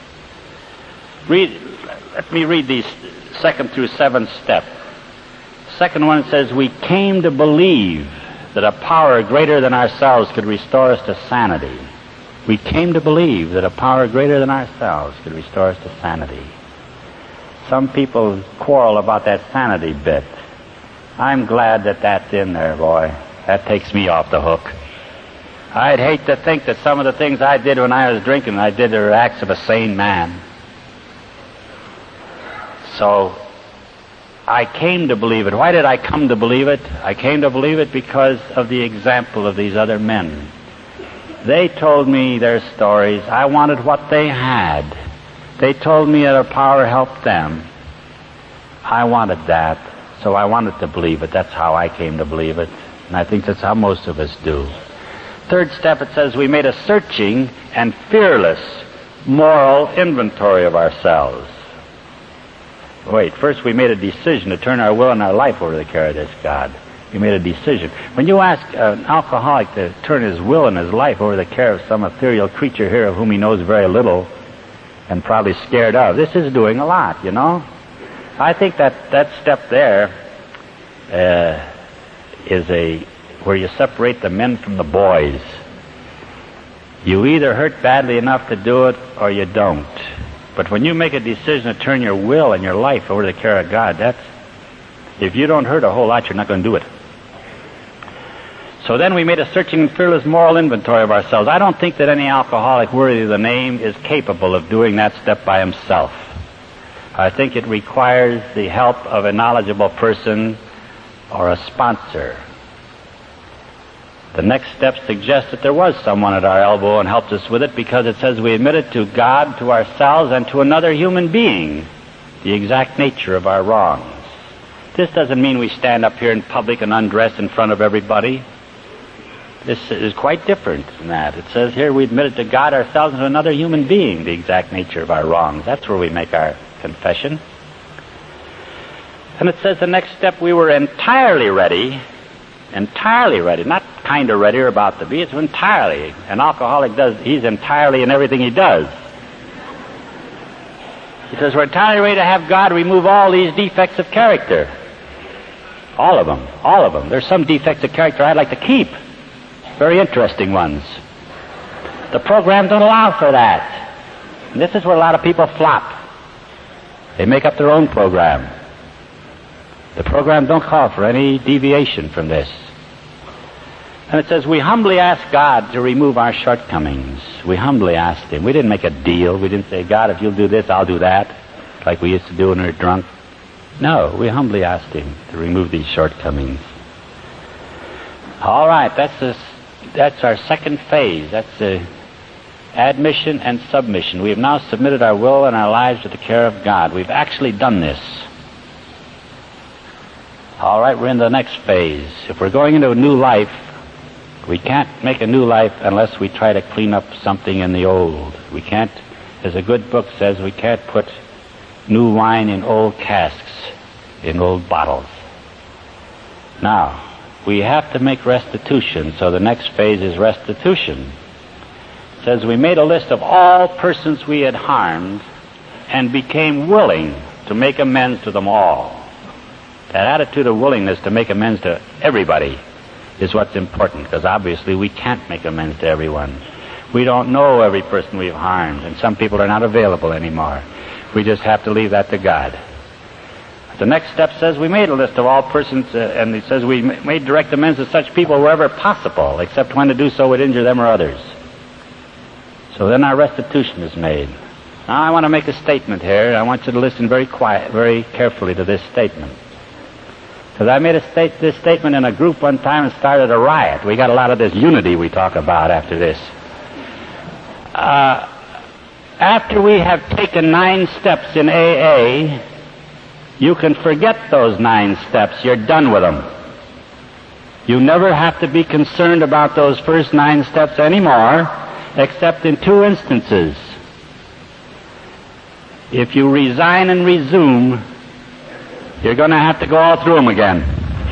Let me read these 2nd through 7th steps. The second one says, we came to believe that a power greater than ourselves could restore us to sanity. We came to believe that a power greater than ourselves could restore us to sanity. Some people quarrel about that sanity bit. I'm glad that that's in there, boy. That takes me off the hook. I'd hate to think that some of the things I did when I was drinking, I did the acts of a sane man. So I came to believe it. Why did I come to believe it? I came to believe it because of the example of these other men. They told me their stories. I wanted what they had. They told me that a power helped them. I wanted that, so I wanted to believe it. That's how I came to believe it, and I think that's how most of us do. 3rd step, it says we made a searching and fearless moral inventory of ourselves. Wait, first we made a decision to turn our will and our life over to the care of this God. We made a decision. When you ask an alcoholic to turn his will and his life over the care of some ethereal creature here of whom he knows very little and probably scared of, this is doing a lot, you know? I think that step there is where you separate the men from the boys. You either hurt badly enough to do it or you don't. But when you make a decision to turn your will and your life over to the care of God, if you don't hurt a whole lot, you're not going to do it. So then we made a searching and fearless moral inventory of ourselves. I don't think that any alcoholic worthy of the name is capable of doing that step by himself. I think it requires the help of a knowledgeable person or a sponsor. The next step suggests that there was someone at our elbow and helped us with it, because it says we admitted to God, to ourselves, and to another human being the exact nature of our wrongs. This doesn't mean we stand up here in public and undress in front of everybody. This is quite different than that. It says here we admitted to God, ourselves, and to another human being the exact nature of our wrongs. That's where we make our confession. And it says the next step, we were entirely ready, not kind of ready or about to be, it's entirely. An alcoholic he's entirely in everything he does. He says we're entirely ready to have God remove all these defects of character. All of them. There's some defects of character I'd like to keep. Very interesting ones. The program don't allow for that. And this is where a lot of people flop. They make up their own program. The program don't call for any deviation from this. And it says we humbly ask God to remove our shortcomings. We humbly asked Him. We didn't make a deal. We didn't say, God, if you'll do this, I'll do that, like we used to do when we were drunk. No, we humbly asked Him to remove these shortcomings. All right, that's our second phase. That's the admission and submission. We have now submitted our will and our lives to the care of God. We've actually done this. All right, we're in the next phase. If we're going into a new life, we can't make a new life unless we try to clean up something in the old. We can't, as a good book says, we can't put new wine in old casks, in old bottles. Now, we have to make restitution, so the next phase is restitution. It says we made a list of all persons we had harmed and became willing to make amends to them all. That attitude of willingness to make amends to everybody is what's important, because obviously we can't make amends to everyone. We don't know every person we've harmed, and some people are not available anymore. We just have to leave that to God. The next step says we made a list of all persons, and it says we made direct amends to such people wherever possible, except when to do so would injure them or others. So then our restitution is made. Now I want to make a statement here. I want you to listen very carefully to this statement. Because I made this statement in a group one time and started a riot. We got a lot of this unity we talk about after this. After we have taken 9 steps in AA, you can forget those 9 steps. You're done with them. You never have to be concerned about those first 9 steps anymore, except in 2 instances. If you resign and resume, you're going to have to go all through them again.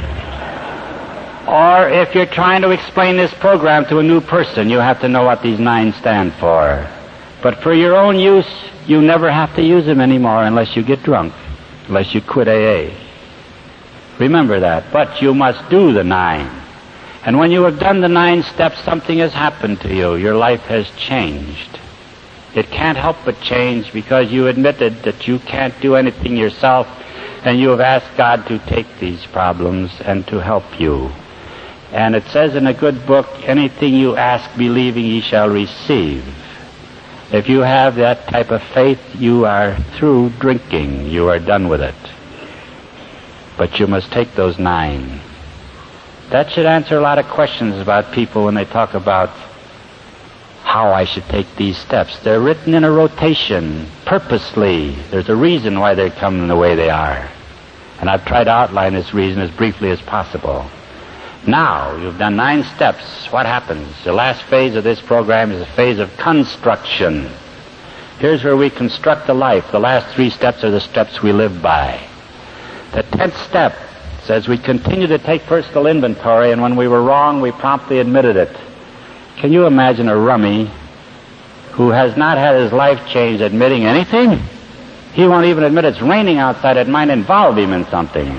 Or if you're trying to explain this program to a new person, you have to know what these 9 stand for. But for your own use, you never have to use them anymore unless you get drunk, unless you quit AA. Remember that. But you must do the 9. And when you have done the 9 steps, something has happened to you. Your life has changed. It can't help but change because you admitted that you can't do anything yourself, and you have asked God to take these problems and to help you. And it says in a good book, anything you ask believing ye shall receive. If you have that type of faith, you are through drinking. You are done with it. But you must take those 9. That should answer a lot of questions about people when they talk about how I should take these steps. They're written in a rotation, purposely. There's a reason why they're coming the way they are. And I've tried to outline this reason as briefly as possible. Now, you've done 9 steps. What happens? The last phase of this program is a phase of construction. Here's where we construct a life. The last 3 steps are the steps we live by. The 10th step says we continue to take personal inventory, and when we were wrong, we promptly admitted it. Can you imagine a rummy who has not had his life changed admitting anything? He won't even admit it's raining outside. It might involve him in something.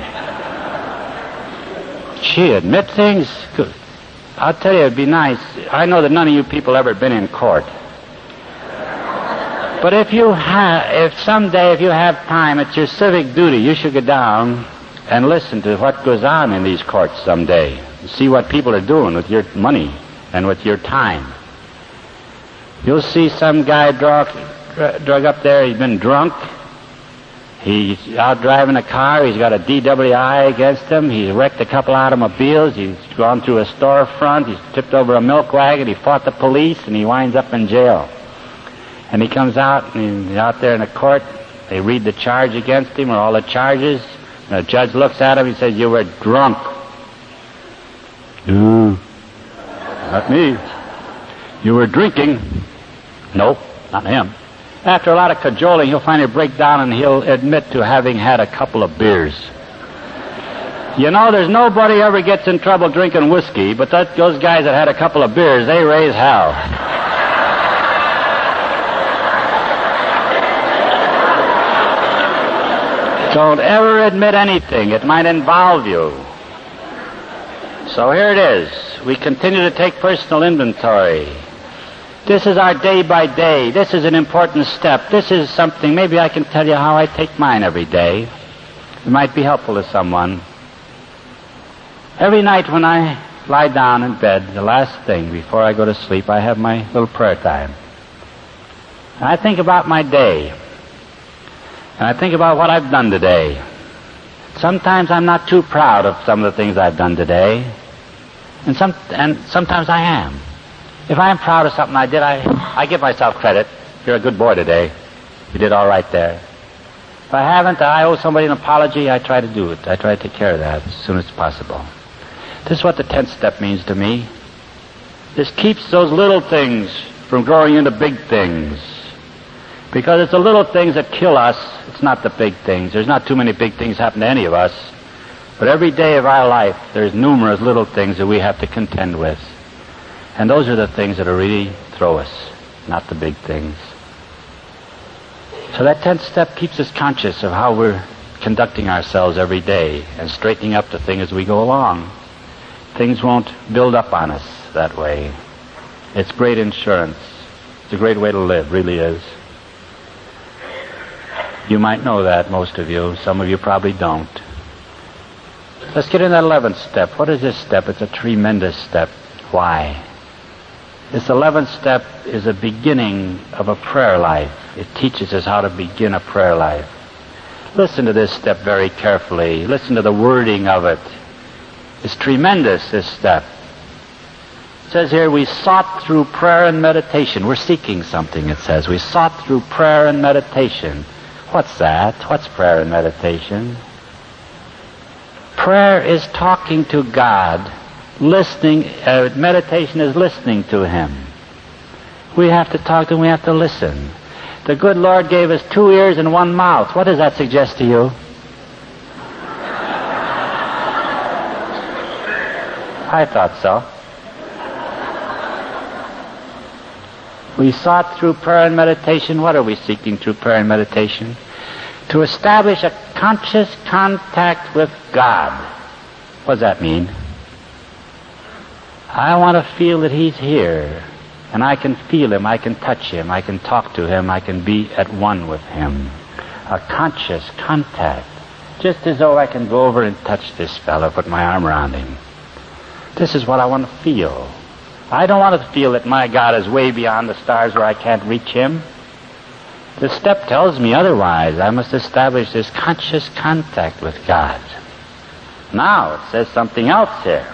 Gee, admit things? I'll tell you, it'd be nice. I know that none of you people ever been in court. But if someday you have time, it's your civic duty, you should go down and listen to what goes on in these courts someday. See what people are doing with your money and with your time. You'll see some guy drug up there, he's been drunk. He's out driving a car, he's got a DWI against him, he's wrecked a couple automobiles, he's gone through a storefront, he's tipped over a milk wagon, he fought the police, and he winds up in jail. And he comes out, and he's out there in the court, they read the charge against him, or all the charges, and the judge looks at him, he says, "You were drunk." "No, not me." "You were drinking." "Nope, not him." After a lot of cajoling, he'll finally break down and he'll admit to having had a couple of beers. You know, there's nobody ever gets in trouble drinking whiskey, but those guys that had a couple of beers, they raise hell. Don't ever admit anything. It might involve you. So here it is. We continue to take personal inventory. This is our day by day. This is an important step. This is something, maybe I can tell you how I take mine every day. It might be helpful to someone. Every night when I lie down in bed, the last thing before I go to sleep, I have my little prayer time. And I think about my day. And I think about what I've done today. Sometimes I'm not too proud of some of the things I've done today. And sometimes I am. If I am proud of something I did, I give myself credit. You're a good boy today. You did all right there. If I haven't, I owe somebody an apology. I try to do it. I try to take care of that as soon as possible. This is what the 10th step means to me. This keeps those little things from growing into big things. Because it's the little things that kill us. It's not the big things. There's not too many big things happen to any of us. But every day of our life, there's numerous little things that we have to contend with. And those are the things that really throw us, not the big things. So that 10th step keeps us conscious of how we're conducting ourselves every day and straightening up the thing as we go along. Things won't build up on us that way. It's great insurance. It's a great way to live, really is. You might know that, most of you. Some of you probably don't. Let's get in that 11th step. What is this step? It's a tremendous step. Why? This 11th step is a beginning of a prayer life. It teaches us how to begin a prayer life. Listen to this step very carefully. Listen to the wording of it. It's tremendous, this step. It says here, we sought through prayer and meditation. We're seeking something, it says. We sought through prayer and meditation. What's that? What's prayer and meditation? Prayer is talking to God. Listening, meditation is listening to Him. We have to talk to Him, we have to listen. The good Lord gave us 2 ears and 1 mouth. What does that suggest to you? I thought so. We sought through prayer and meditation. What are we seeking through prayer and meditation? To establish a conscious contact with God. What does that mean? I want to feel that He's here, and I can feel Him, I can touch Him, I can talk to Him, I can be at one with Him. A conscious contact, just as though I can go over and touch this fellow, put my arm around him. This is what I want to feel. I don't want to feel that my God is way beyond the stars where I can't reach Him. The step tells me otherwise. I must establish this conscious contact with God. Now, it says something else here.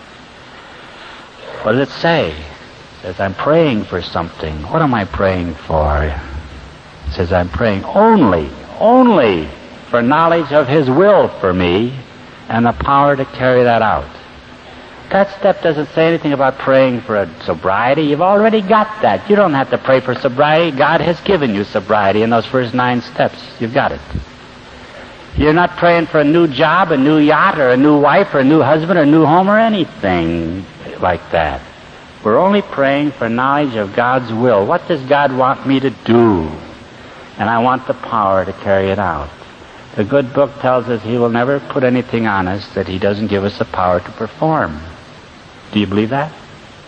What does it say? It says, I'm praying for something. What am I praying for? It says, I'm praying only for knowledge of His will for me and the power to carry that out. That step doesn't say anything about praying for a sobriety. You've already got that. You don't have to pray for sobriety. God has given you sobriety in those first 9 steps. You've got it. You're not praying for a new job, a new yacht, or a new wife, or a new husband, or a new home, or anything like that. We're only praying for knowledge of God's will. What does God want me to do? And I want the power to carry it out. The good book tells us He will never put anything on us that He doesn't give us the power to perform. Do you believe that?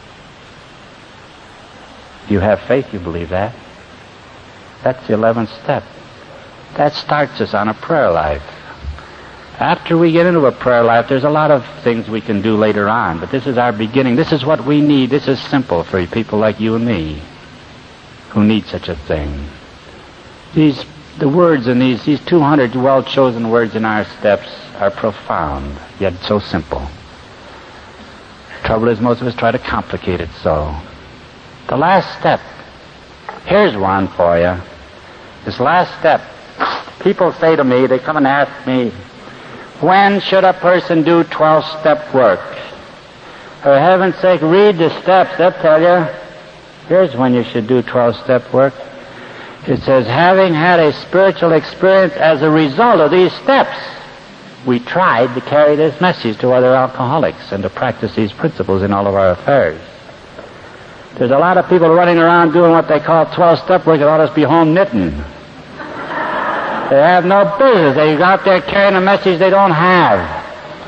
If you have faith, you believe that. That's the 11th step. That starts us on a prayer life. After we get into a prayer life, there's a lot of things we can do later on, but this is our beginning. This is what we need. This is simple for people like you and me who need such a thing. The words in these 200 well-chosen words in our steps are profound, yet so simple. The trouble is most of us try to complicate it so. The last step, here's one for you. This last step, people say to me, they come and ask me, when should a person do 12-step work? For heaven's sake, read the steps. They'll tell you. Here's when you should do 12-step work. It says, having had a spiritual experience as a result of these steps, we tried to carry this message to other alcoholics and to practice these principles in all of our affairs. There's a lot of people running around doing what they call 12-step work that ought to be home knitting. They have no business. They're out there carrying a message they don't have.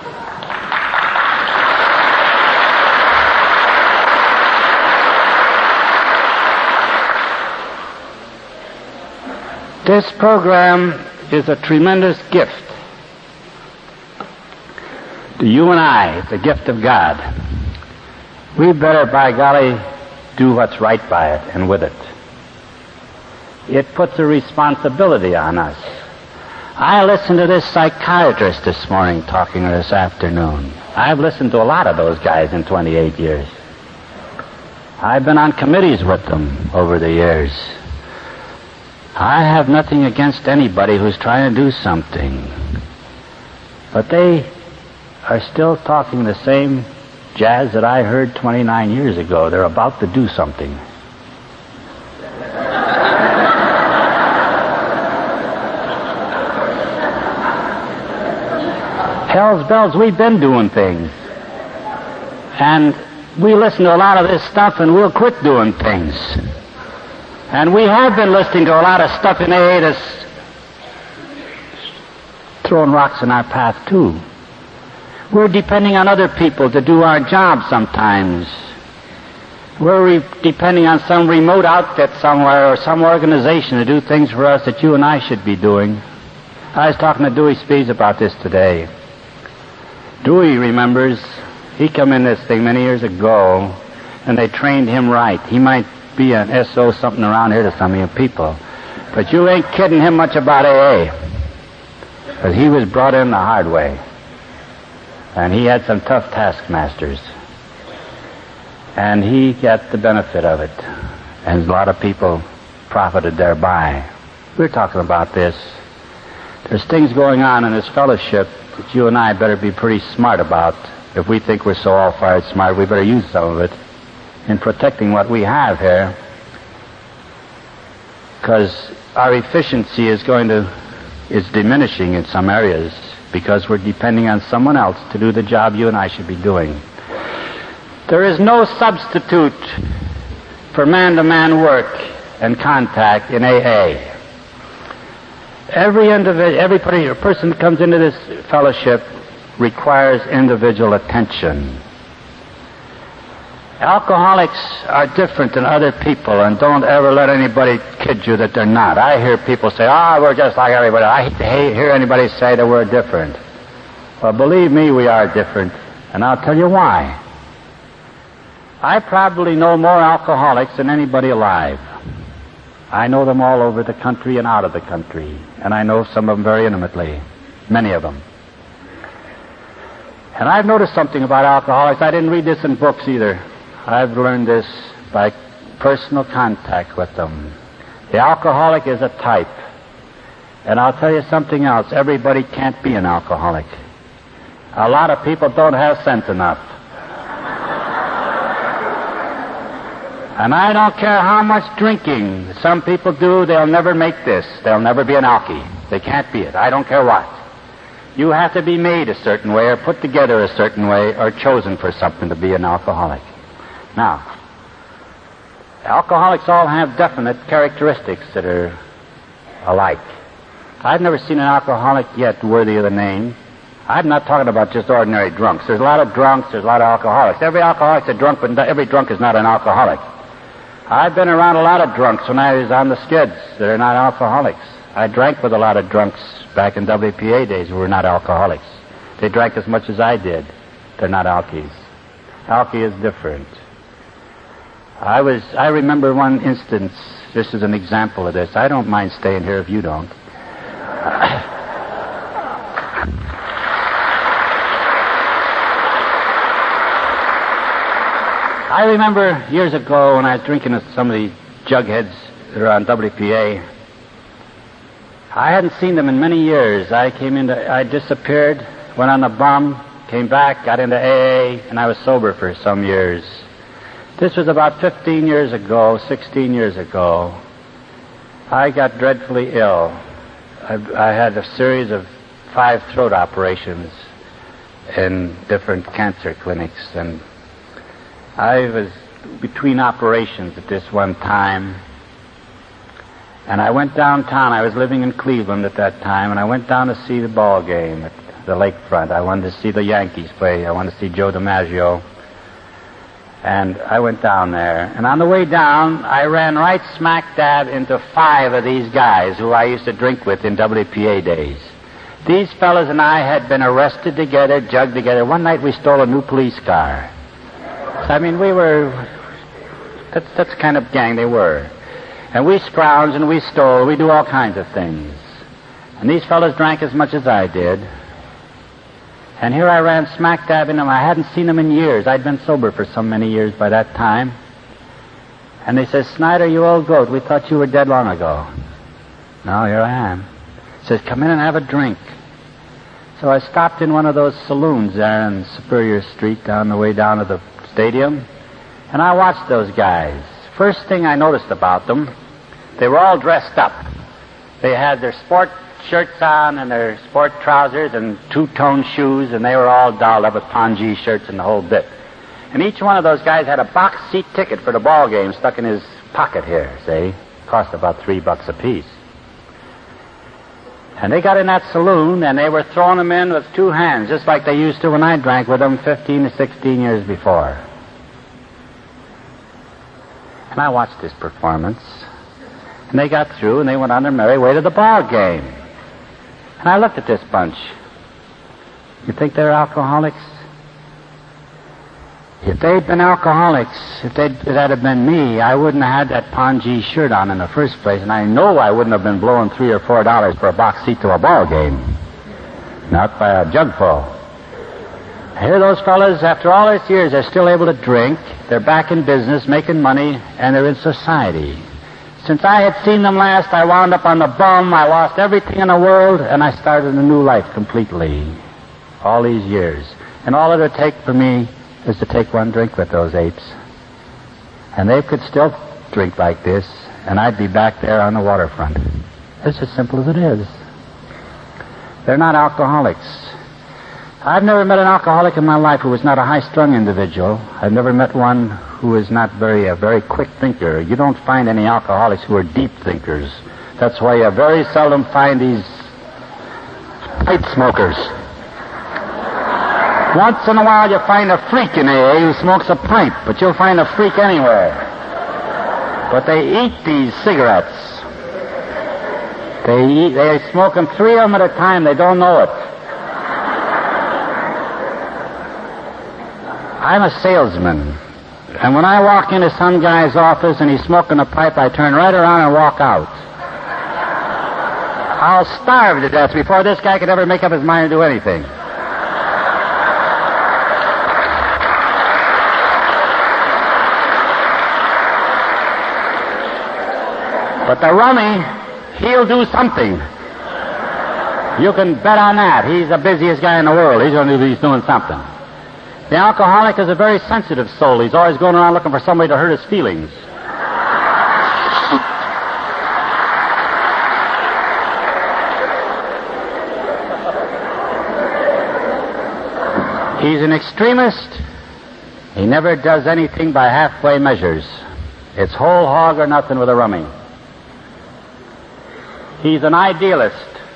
This program is a tremendous gift to you and I. It's a gift of God. We better, by golly, do what's right by it and with it. It puts a responsibility on us. I listened to this psychiatrist this morning talking, or this afternoon. I've listened to a lot of those guys in 28 years. I've been on committees with them over the years. I have nothing against anybody who's trying to do something. But they are still talking the same jazz that I heard 29 years ago. They're about to do something. Hell's bells, we've been doing things. And we listen to a lot of this stuff and we'll quit doing things. And we have been listening to a lot of stuff in AA that's throwing rocks in our path too. We're depending on other people to do our job sometimes. We're depending on some remote outfit somewhere or some organization to do things for us that you and I should be doing. I was talking to Dewey Spees about this today. Dewey remembers he come in this thing many years ago, and they trained him right. He might be an SO something around here to some of you people, but you ain't kidding him much about AA, because he was brought in the hard way, and he had some tough taskmasters, and he got the benefit of it, and a lot of people profited thereby. We're talking about this. There's things going on in this fellowship that you and I better be pretty smart about. If we think we're so all-fired smart, we better use some of it in protecting what we have here, because our efficiency is diminishing in some areas because we're depending on someone else to do the job you and I should be doing. There is no substitute for man-to-man work and contact in AA. Every person that comes into this fellowship requires individual attention. Alcoholics are different than other people, and don't ever let anybody kid you that they're not. I hear people say, we're just like everybody. I hate to hear anybody say that we're different. Well, believe me, we are different, and I'll tell you why. I probably know more alcoholics than anybody alive. I know them all over the country and out of the country, and I know some of them very intimately, many of them. And I've noticed something about alcoholics. I didn't read this in books either. I've learned this by personal contact with them. The alcoholic is a type. And I'll tell you something else. Everybody can't be an alcoholic. A lot of people don't have sense enough. And I don't care how much drinking some people do, they'll never make this. They'll never be an alkie. They can't be it. I don't care what. You have to be made a certain way or put together a certain way or chosen for something to be an alcoholic. Now, alcoholics all have definite characteristics that are alike. I've never seen an alcoholic yet worthy of the name. I'm not talking about just ordinary drunks. There's a lot of drunks, there's a lot of alcoholics. Every alcoholic's a drunk, but every drunk is not an alcoholic. I've been around a lot of drunks when I was on the skids that are not alcoholics. I drank with a lot of drunks back in WPA days who were not alcoholics. They drank as much as I did. They're not alkies. Alkie is different. I remember one instance, just as an example of this. I don't mind staying here if you don't. I remember years ago when I was drinking with some of these jugheads that are on WPA. I hadn't seen them in many years. I disappeared, went on the bum, came back, got into AA, and I was sober for some years. This was about 15 years ago, 16 years ago. I got dreadfully ill. I had a series of 5 throat operations in different cancer clinics, and I was between operations at this one time. And I went downtown. I was living in Cleveland at that time, and I went down to see the ball game at the lakefront. I wanted to see the Yankees play. I wanted to see Joe DiMaggio. And I went down there. And on the way down, I ran right smack dab into 5 of these guys who I used to drink with in WPA days. These fellas and I had been arrested together, jugged together. One night we stole a new police car. So, I mean, that's the kind of gang they were. And we scrounged and we stole. We do all kinds of things. And these fellas drank as much as I did. And here I ran smack dab in them. I hadn't seen them in years. I'd been sober for so many years by that time. And they says, Snyder, you old goat, we thought you were dead long ago. No, here I am. Says, come in and have a drink. So I stopped in one of those saloons there in Superior Street on the way down to the stadium. And I watched those guys. First thing I noticed about them, they were all dressed up. They had their sport shirts on and their sport trousers and two-tone shoes, and they were all dolled up with pongee shirts and the whole bit. And each one of those guys had a box seat ticket for the ball game stuck in his pocket here, see? Cost about $3 apiece. And they got in that saloon, and they were throwing them in with two hands, just like they used to when I drank with them 15 to 16 years before. And I watched this performance. And they got through, and they went on their merry way to the ball game. And I looked at this bunch. You think they're alcoholics? If they'd been alcoholics, if that had been me, I wouldn't have had that pongee shirt on in the first place, and I know I wouldn't have been blowing $3 or $4 for a box seat to a ball game. Not by a jugful. Here those fellas, after all these years, they're still able to drink, they're back in business, making money, and they're in society. Since I had seen them last, I wound up on the bum, I lost everything in the world, and I started a new life completely. All these years. And all it would take for me is to take one drink with those apes. And they could still drink like this, and I'd be back there on the waterfront. It's as simple as it is. They're not alcoholics. I've never met an alcoholic in my life who was not a high-strung individual. I've never met one who is not a very quick thinker. You don't find any alcoholics who are deep thinkers. That's why you very seldom find these pipe smokers. Once in a while you find a freak in AA who smokes a pipe, but you'll find a freak anywhere. But they eat these cigarettes. They smoke them 3 of them at a time. They don't know it. I'm a salesman. And when I walk into some guy's office and he's smoking a pipe, I turn right around and walk out. I'll starve to death before this guy could ever make up his mind to do anything. But the rummy, he'll do something. You can bet on that. He's the busiest guy in the world. He's doing something. The alcoholic is a very sensitive soul. He's always going around looking for somebody to hurt his feelings. He's an extremist. He never does anything by halfway measures. It's whole hog or nothing with a rummy. He's an idealist.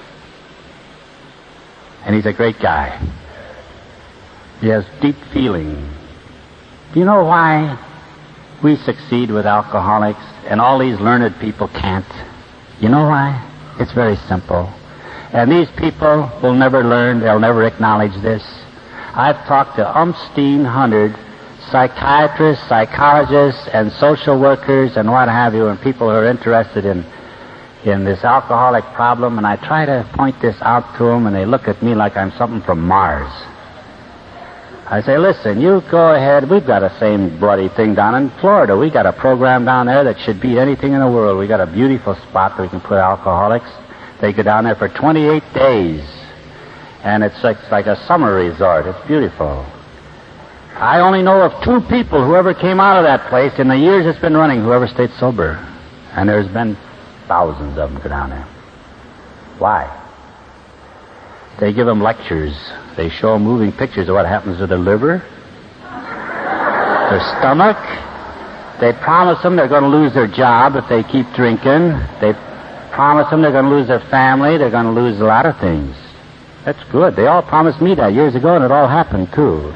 And he's a great guy. He has deep feeling. Do you know why we succeed with alcoholics and all these learned people can't? You know why? It's very simple. And these people will never learn, they'll never acknowledge this. I've talked to umpteen hundred psychiatrists, psychologists, and social workers and what have you, and people who are interested in this alcoholic problem, and I try to point this out to them, and they look at me like I'm something from Mars. I say, listen, you go ahead. We've got the same bloody thing down in Florida. We got a program down there that should beat anything in the world. We got a beautiful spot where we can put alcoholics. They go down there for 28 days, and it's like a summer resort. It's beautiful. I only know of 2 people who ever came out of that place in the years it's been running who ever stayed sober, and there's been thousands of them go down there. Why? They give them lectures. They show them moving pictures of what happens to their liver, their stomach. They promise them they're going to lose their job if they keep drinking. They promise them they're going to lose their family. They're going to lose a lot of things. That's good. They all promised me that years ago, and it all happened, too.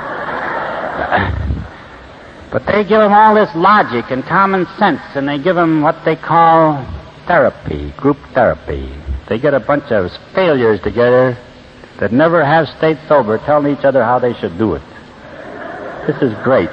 But they give them all this logic and common sense, and they give them what they call therapy, group therapy. They get a bunch of failures together that never have stayed sober telling each other how they should do it. This is great.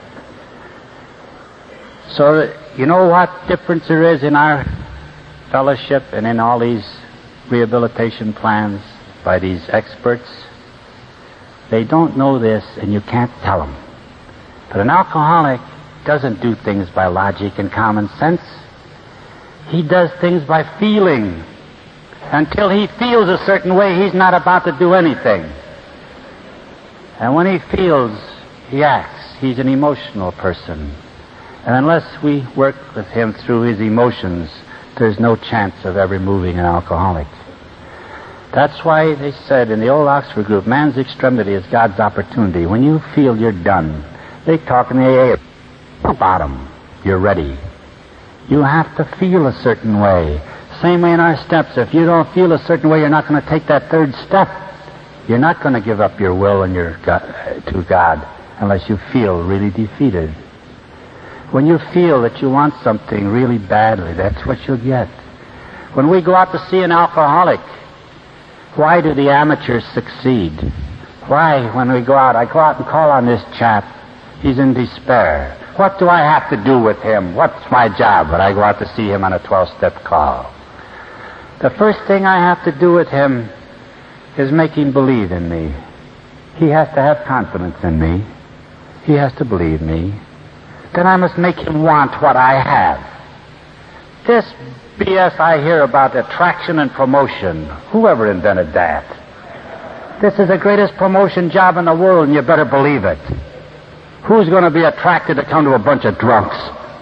So, you know what difference there is in our fellowship and in all these rehabilitation plans by these experts? They don't know this, and you can't tell them. But an alcoholic doesn't do things by logic and common sense. He does things by feeling. Until he feels a certain way, he's not about to do anything. And when he feels, he acts. He's an emotional person. And unless we work with him through his emotions, there's no chance of ever moving an alcoholic. That's why they said in the old Oxford group, man's extremity is God's opportunity. When you feel you're done, they talk in the AA bottom. You're ready. You have to feel a certain way. Same way in our steps. If you don't feel a certain way, you're not going to take that third step. You're not going to give up your will and your to God unless you feel really defeated. When you feel that you want something really badly, that's what you'll get. When we go out to see an alcoholic, why do the amateurs succeed? Why, when we go out, I go out and call on this chap. He's in despair. What do I have to do with him? What's my job when I go out to see him on a 12-step call? The first thing I have to do with him is make him believe in me. He has to have confidence in me. He has to believe me. Then I must make him want what I have. This BS I hear about attraction and promotion, whoever invented that? This is the greatest promotion job in the world, and you better believe it. Who's going to be attracted to come to a bunch of drunks?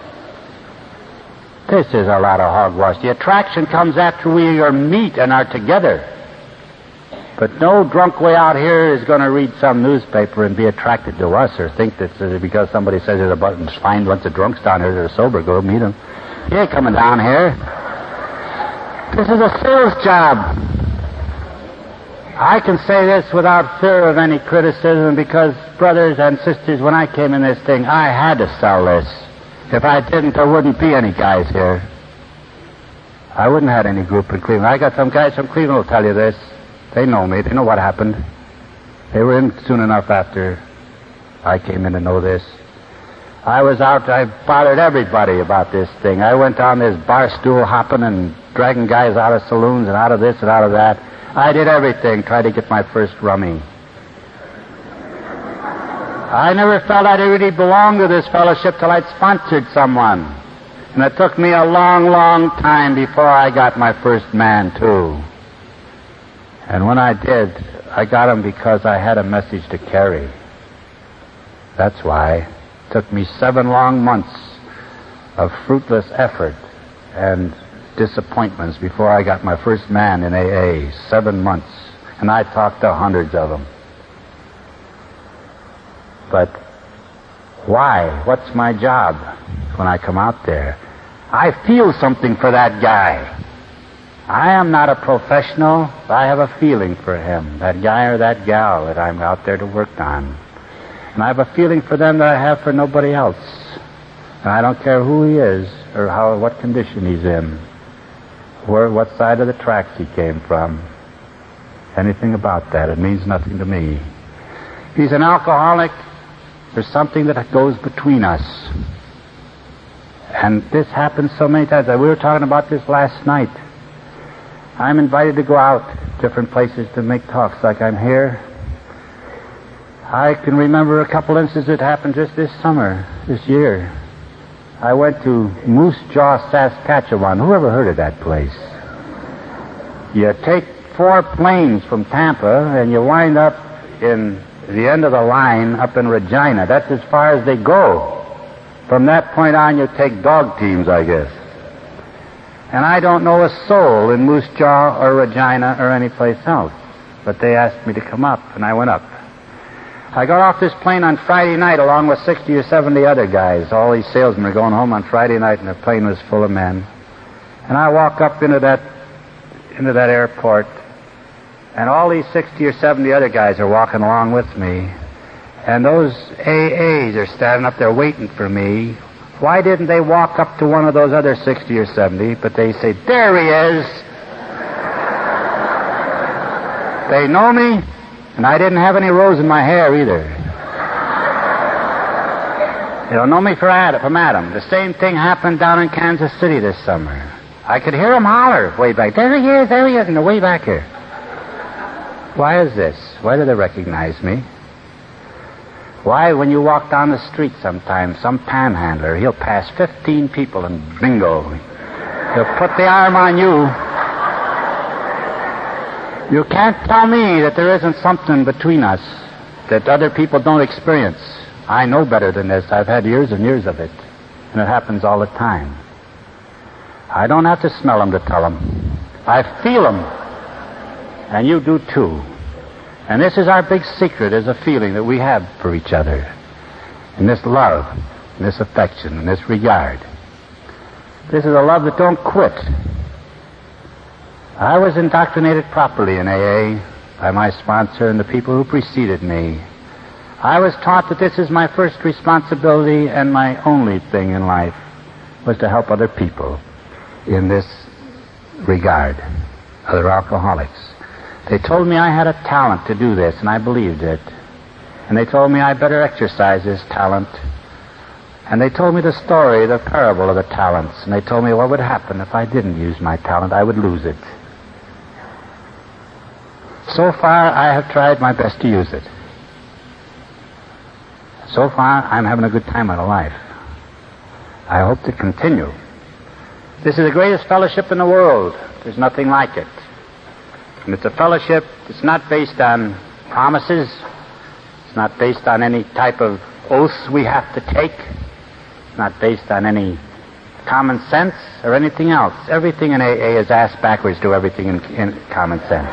This is a lot of hogwash. The attraction comes after we are meet and are together. But no drunk way out here is going to read some newspaper and be attracted to us or think that because somebody says there's a bunch of drunks down here that are sober, go meet them. He ain't coming down here. This is a sales job. I can say this without fear of any criticism because, brothers and sisters, when I came in this thing, I had to sell this. If I didn't, there wouldn't be any guys here. I wouldn't have had any group in Cleveland. I got some guys from Cleveland who'll tell you this. They know me. They know what happened. They were in soon enough after I came in to know this. I was out. I bothered everybody about this thing. I went on this bar stool hopping and dragging guys out of saloons and out of this and out of that. I did everything, tried to get my first rummy. I never felt I really belonged to this fellowship till I'd sponsored someone. And it took me a long, long time before I got my first man, too. And when I did, I got him because I had a message to carry. That's why. It took me 7 long months of fruitless effort and disappointments before I got my first man in AA. 7 months. And I talked to hundreds of them. But why? What's my job when I come out there? I feel something for that guy. I am not a professional, but I have a feeling for him, that guy or that gal that I'm out there to work on. And I have a feeling for them that I have for nobody else. And I don't care who he is or what condition he's in, what side of the tracks he came from. Anything about that, it means nothing to me. If he's an alcoholic, there's something that goes between us. And this happens so many times. We were talking about this last night. I'm invited to go out different places to make talks like I'm here. I can remember a couple instances that happened just this summer, this year. I went to Moose Jaw, Saskatchewan. Who ever heard of that place? You take 4 planes from Tampa and you wind up in the end of the line up in Regina. That's as far as they go. From that point on, you take dog teams, I guess. And I don't know a soul in Moose Jaw or Regina or any place else. But they asked me to come up, and I went up. I got off this plane on Friday night along with 60 or 70 other guys. All these salesmen are going home on Friday night, and the plane was full of men. And I walk up into that airport, and all these 60 or 70 other guys are walking along with me. And those AAs are standing up there waiting for me. Why didn't they walk up to one of those other 60 or 70, but they say, "There he is." They know me, and I didn't have any rose in my hair either. They don't know me from Adam. The same thing happened down in Kansas City this summer. I could hear them holler way back. There he is, and they're way back here. Why is this? Why do they recognize me? Why, when you walk down the street sometimes, some panhandler, he'll pass 15 people and bingo. He'll put the arm on you. You can't tell me that there isn't something between us that other people don't experience. I know better than this. I've had years and years of it. And it happens all the time. I don't have to smell them to tell them. I feel them. And you do too. And this is our big secret, is a feeling that we have for each other. And this love, and this affection, and this regard. This is a love that don't quit. I was indoctrinated properly in AA by my sponsor and the people who preceded me. I was taught that this is my first responsibility and my only thing in life was to help other people in this regard, other alcoholics. They told me I had a talent to do this, and I believed it. And they told me I better exercise this talent. And they told me the story, the parable of the talents. And they told me what would happen if I didn't use my talent. I would lose it. So far, I have tried my best to use it. So far, I'm having a good time out of life. I hope to continue. This is the greatest fellowship in the world. There's nothing like it. And it's a fellowship that's not based on promises. It's not based on any type of oaths we have to take. It's not based on any common sense or anything else. Everything in AA is asked backwards to everything in common sense.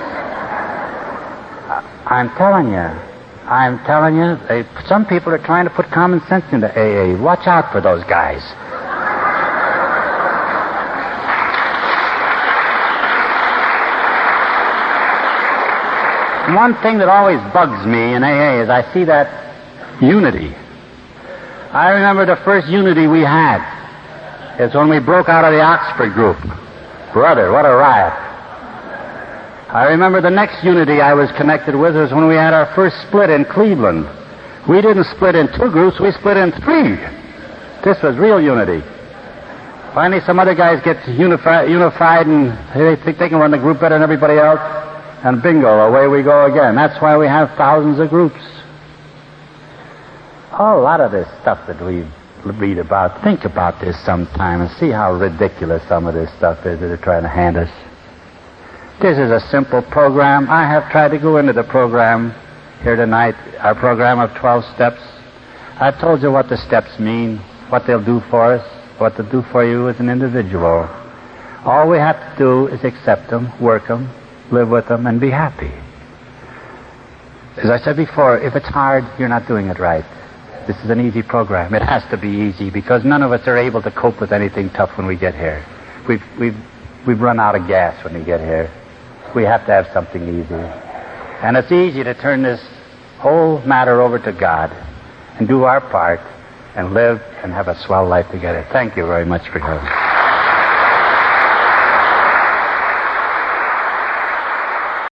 I'm telling you, some people are trying to put common sense into AA. Watch out for those guys. One thing that always bugs me in AA is I see that unity. I remember the first unity we had. It's when we broke out of the Oxford group. Brother, what a riot. I remember the next unity I was connected with was when we had our first split in Cleveland. We didn't split in 2 groups, we split in 3. This was real unity. Finally, some other guys get unified and they think they can run the group better than everybody else. And bingo, away we go again. That's why we have thousands of groups. A lot of this stuff that we read about, think about this sometime and see how ridiculous some of this stuff is that they're trying to hand us. This is a simple program. I have tried to go into the program here tonight, our program of 12 steps. I've told you what the steps mean, what they'll do for us, what they'll do for you as an individual. All we have to do is accept them, work them, live with them, and be happy. As I said before, if it's hard, you're not doing it right. This is an easy program. It has to be easy because none of us are able to cope with anything tough when we get here. We've run out of gas when we get here. We have to have something easy. And it's easy to turn this whole matter over to God and do our part and live and have a swell life together. Thank you very much for coming.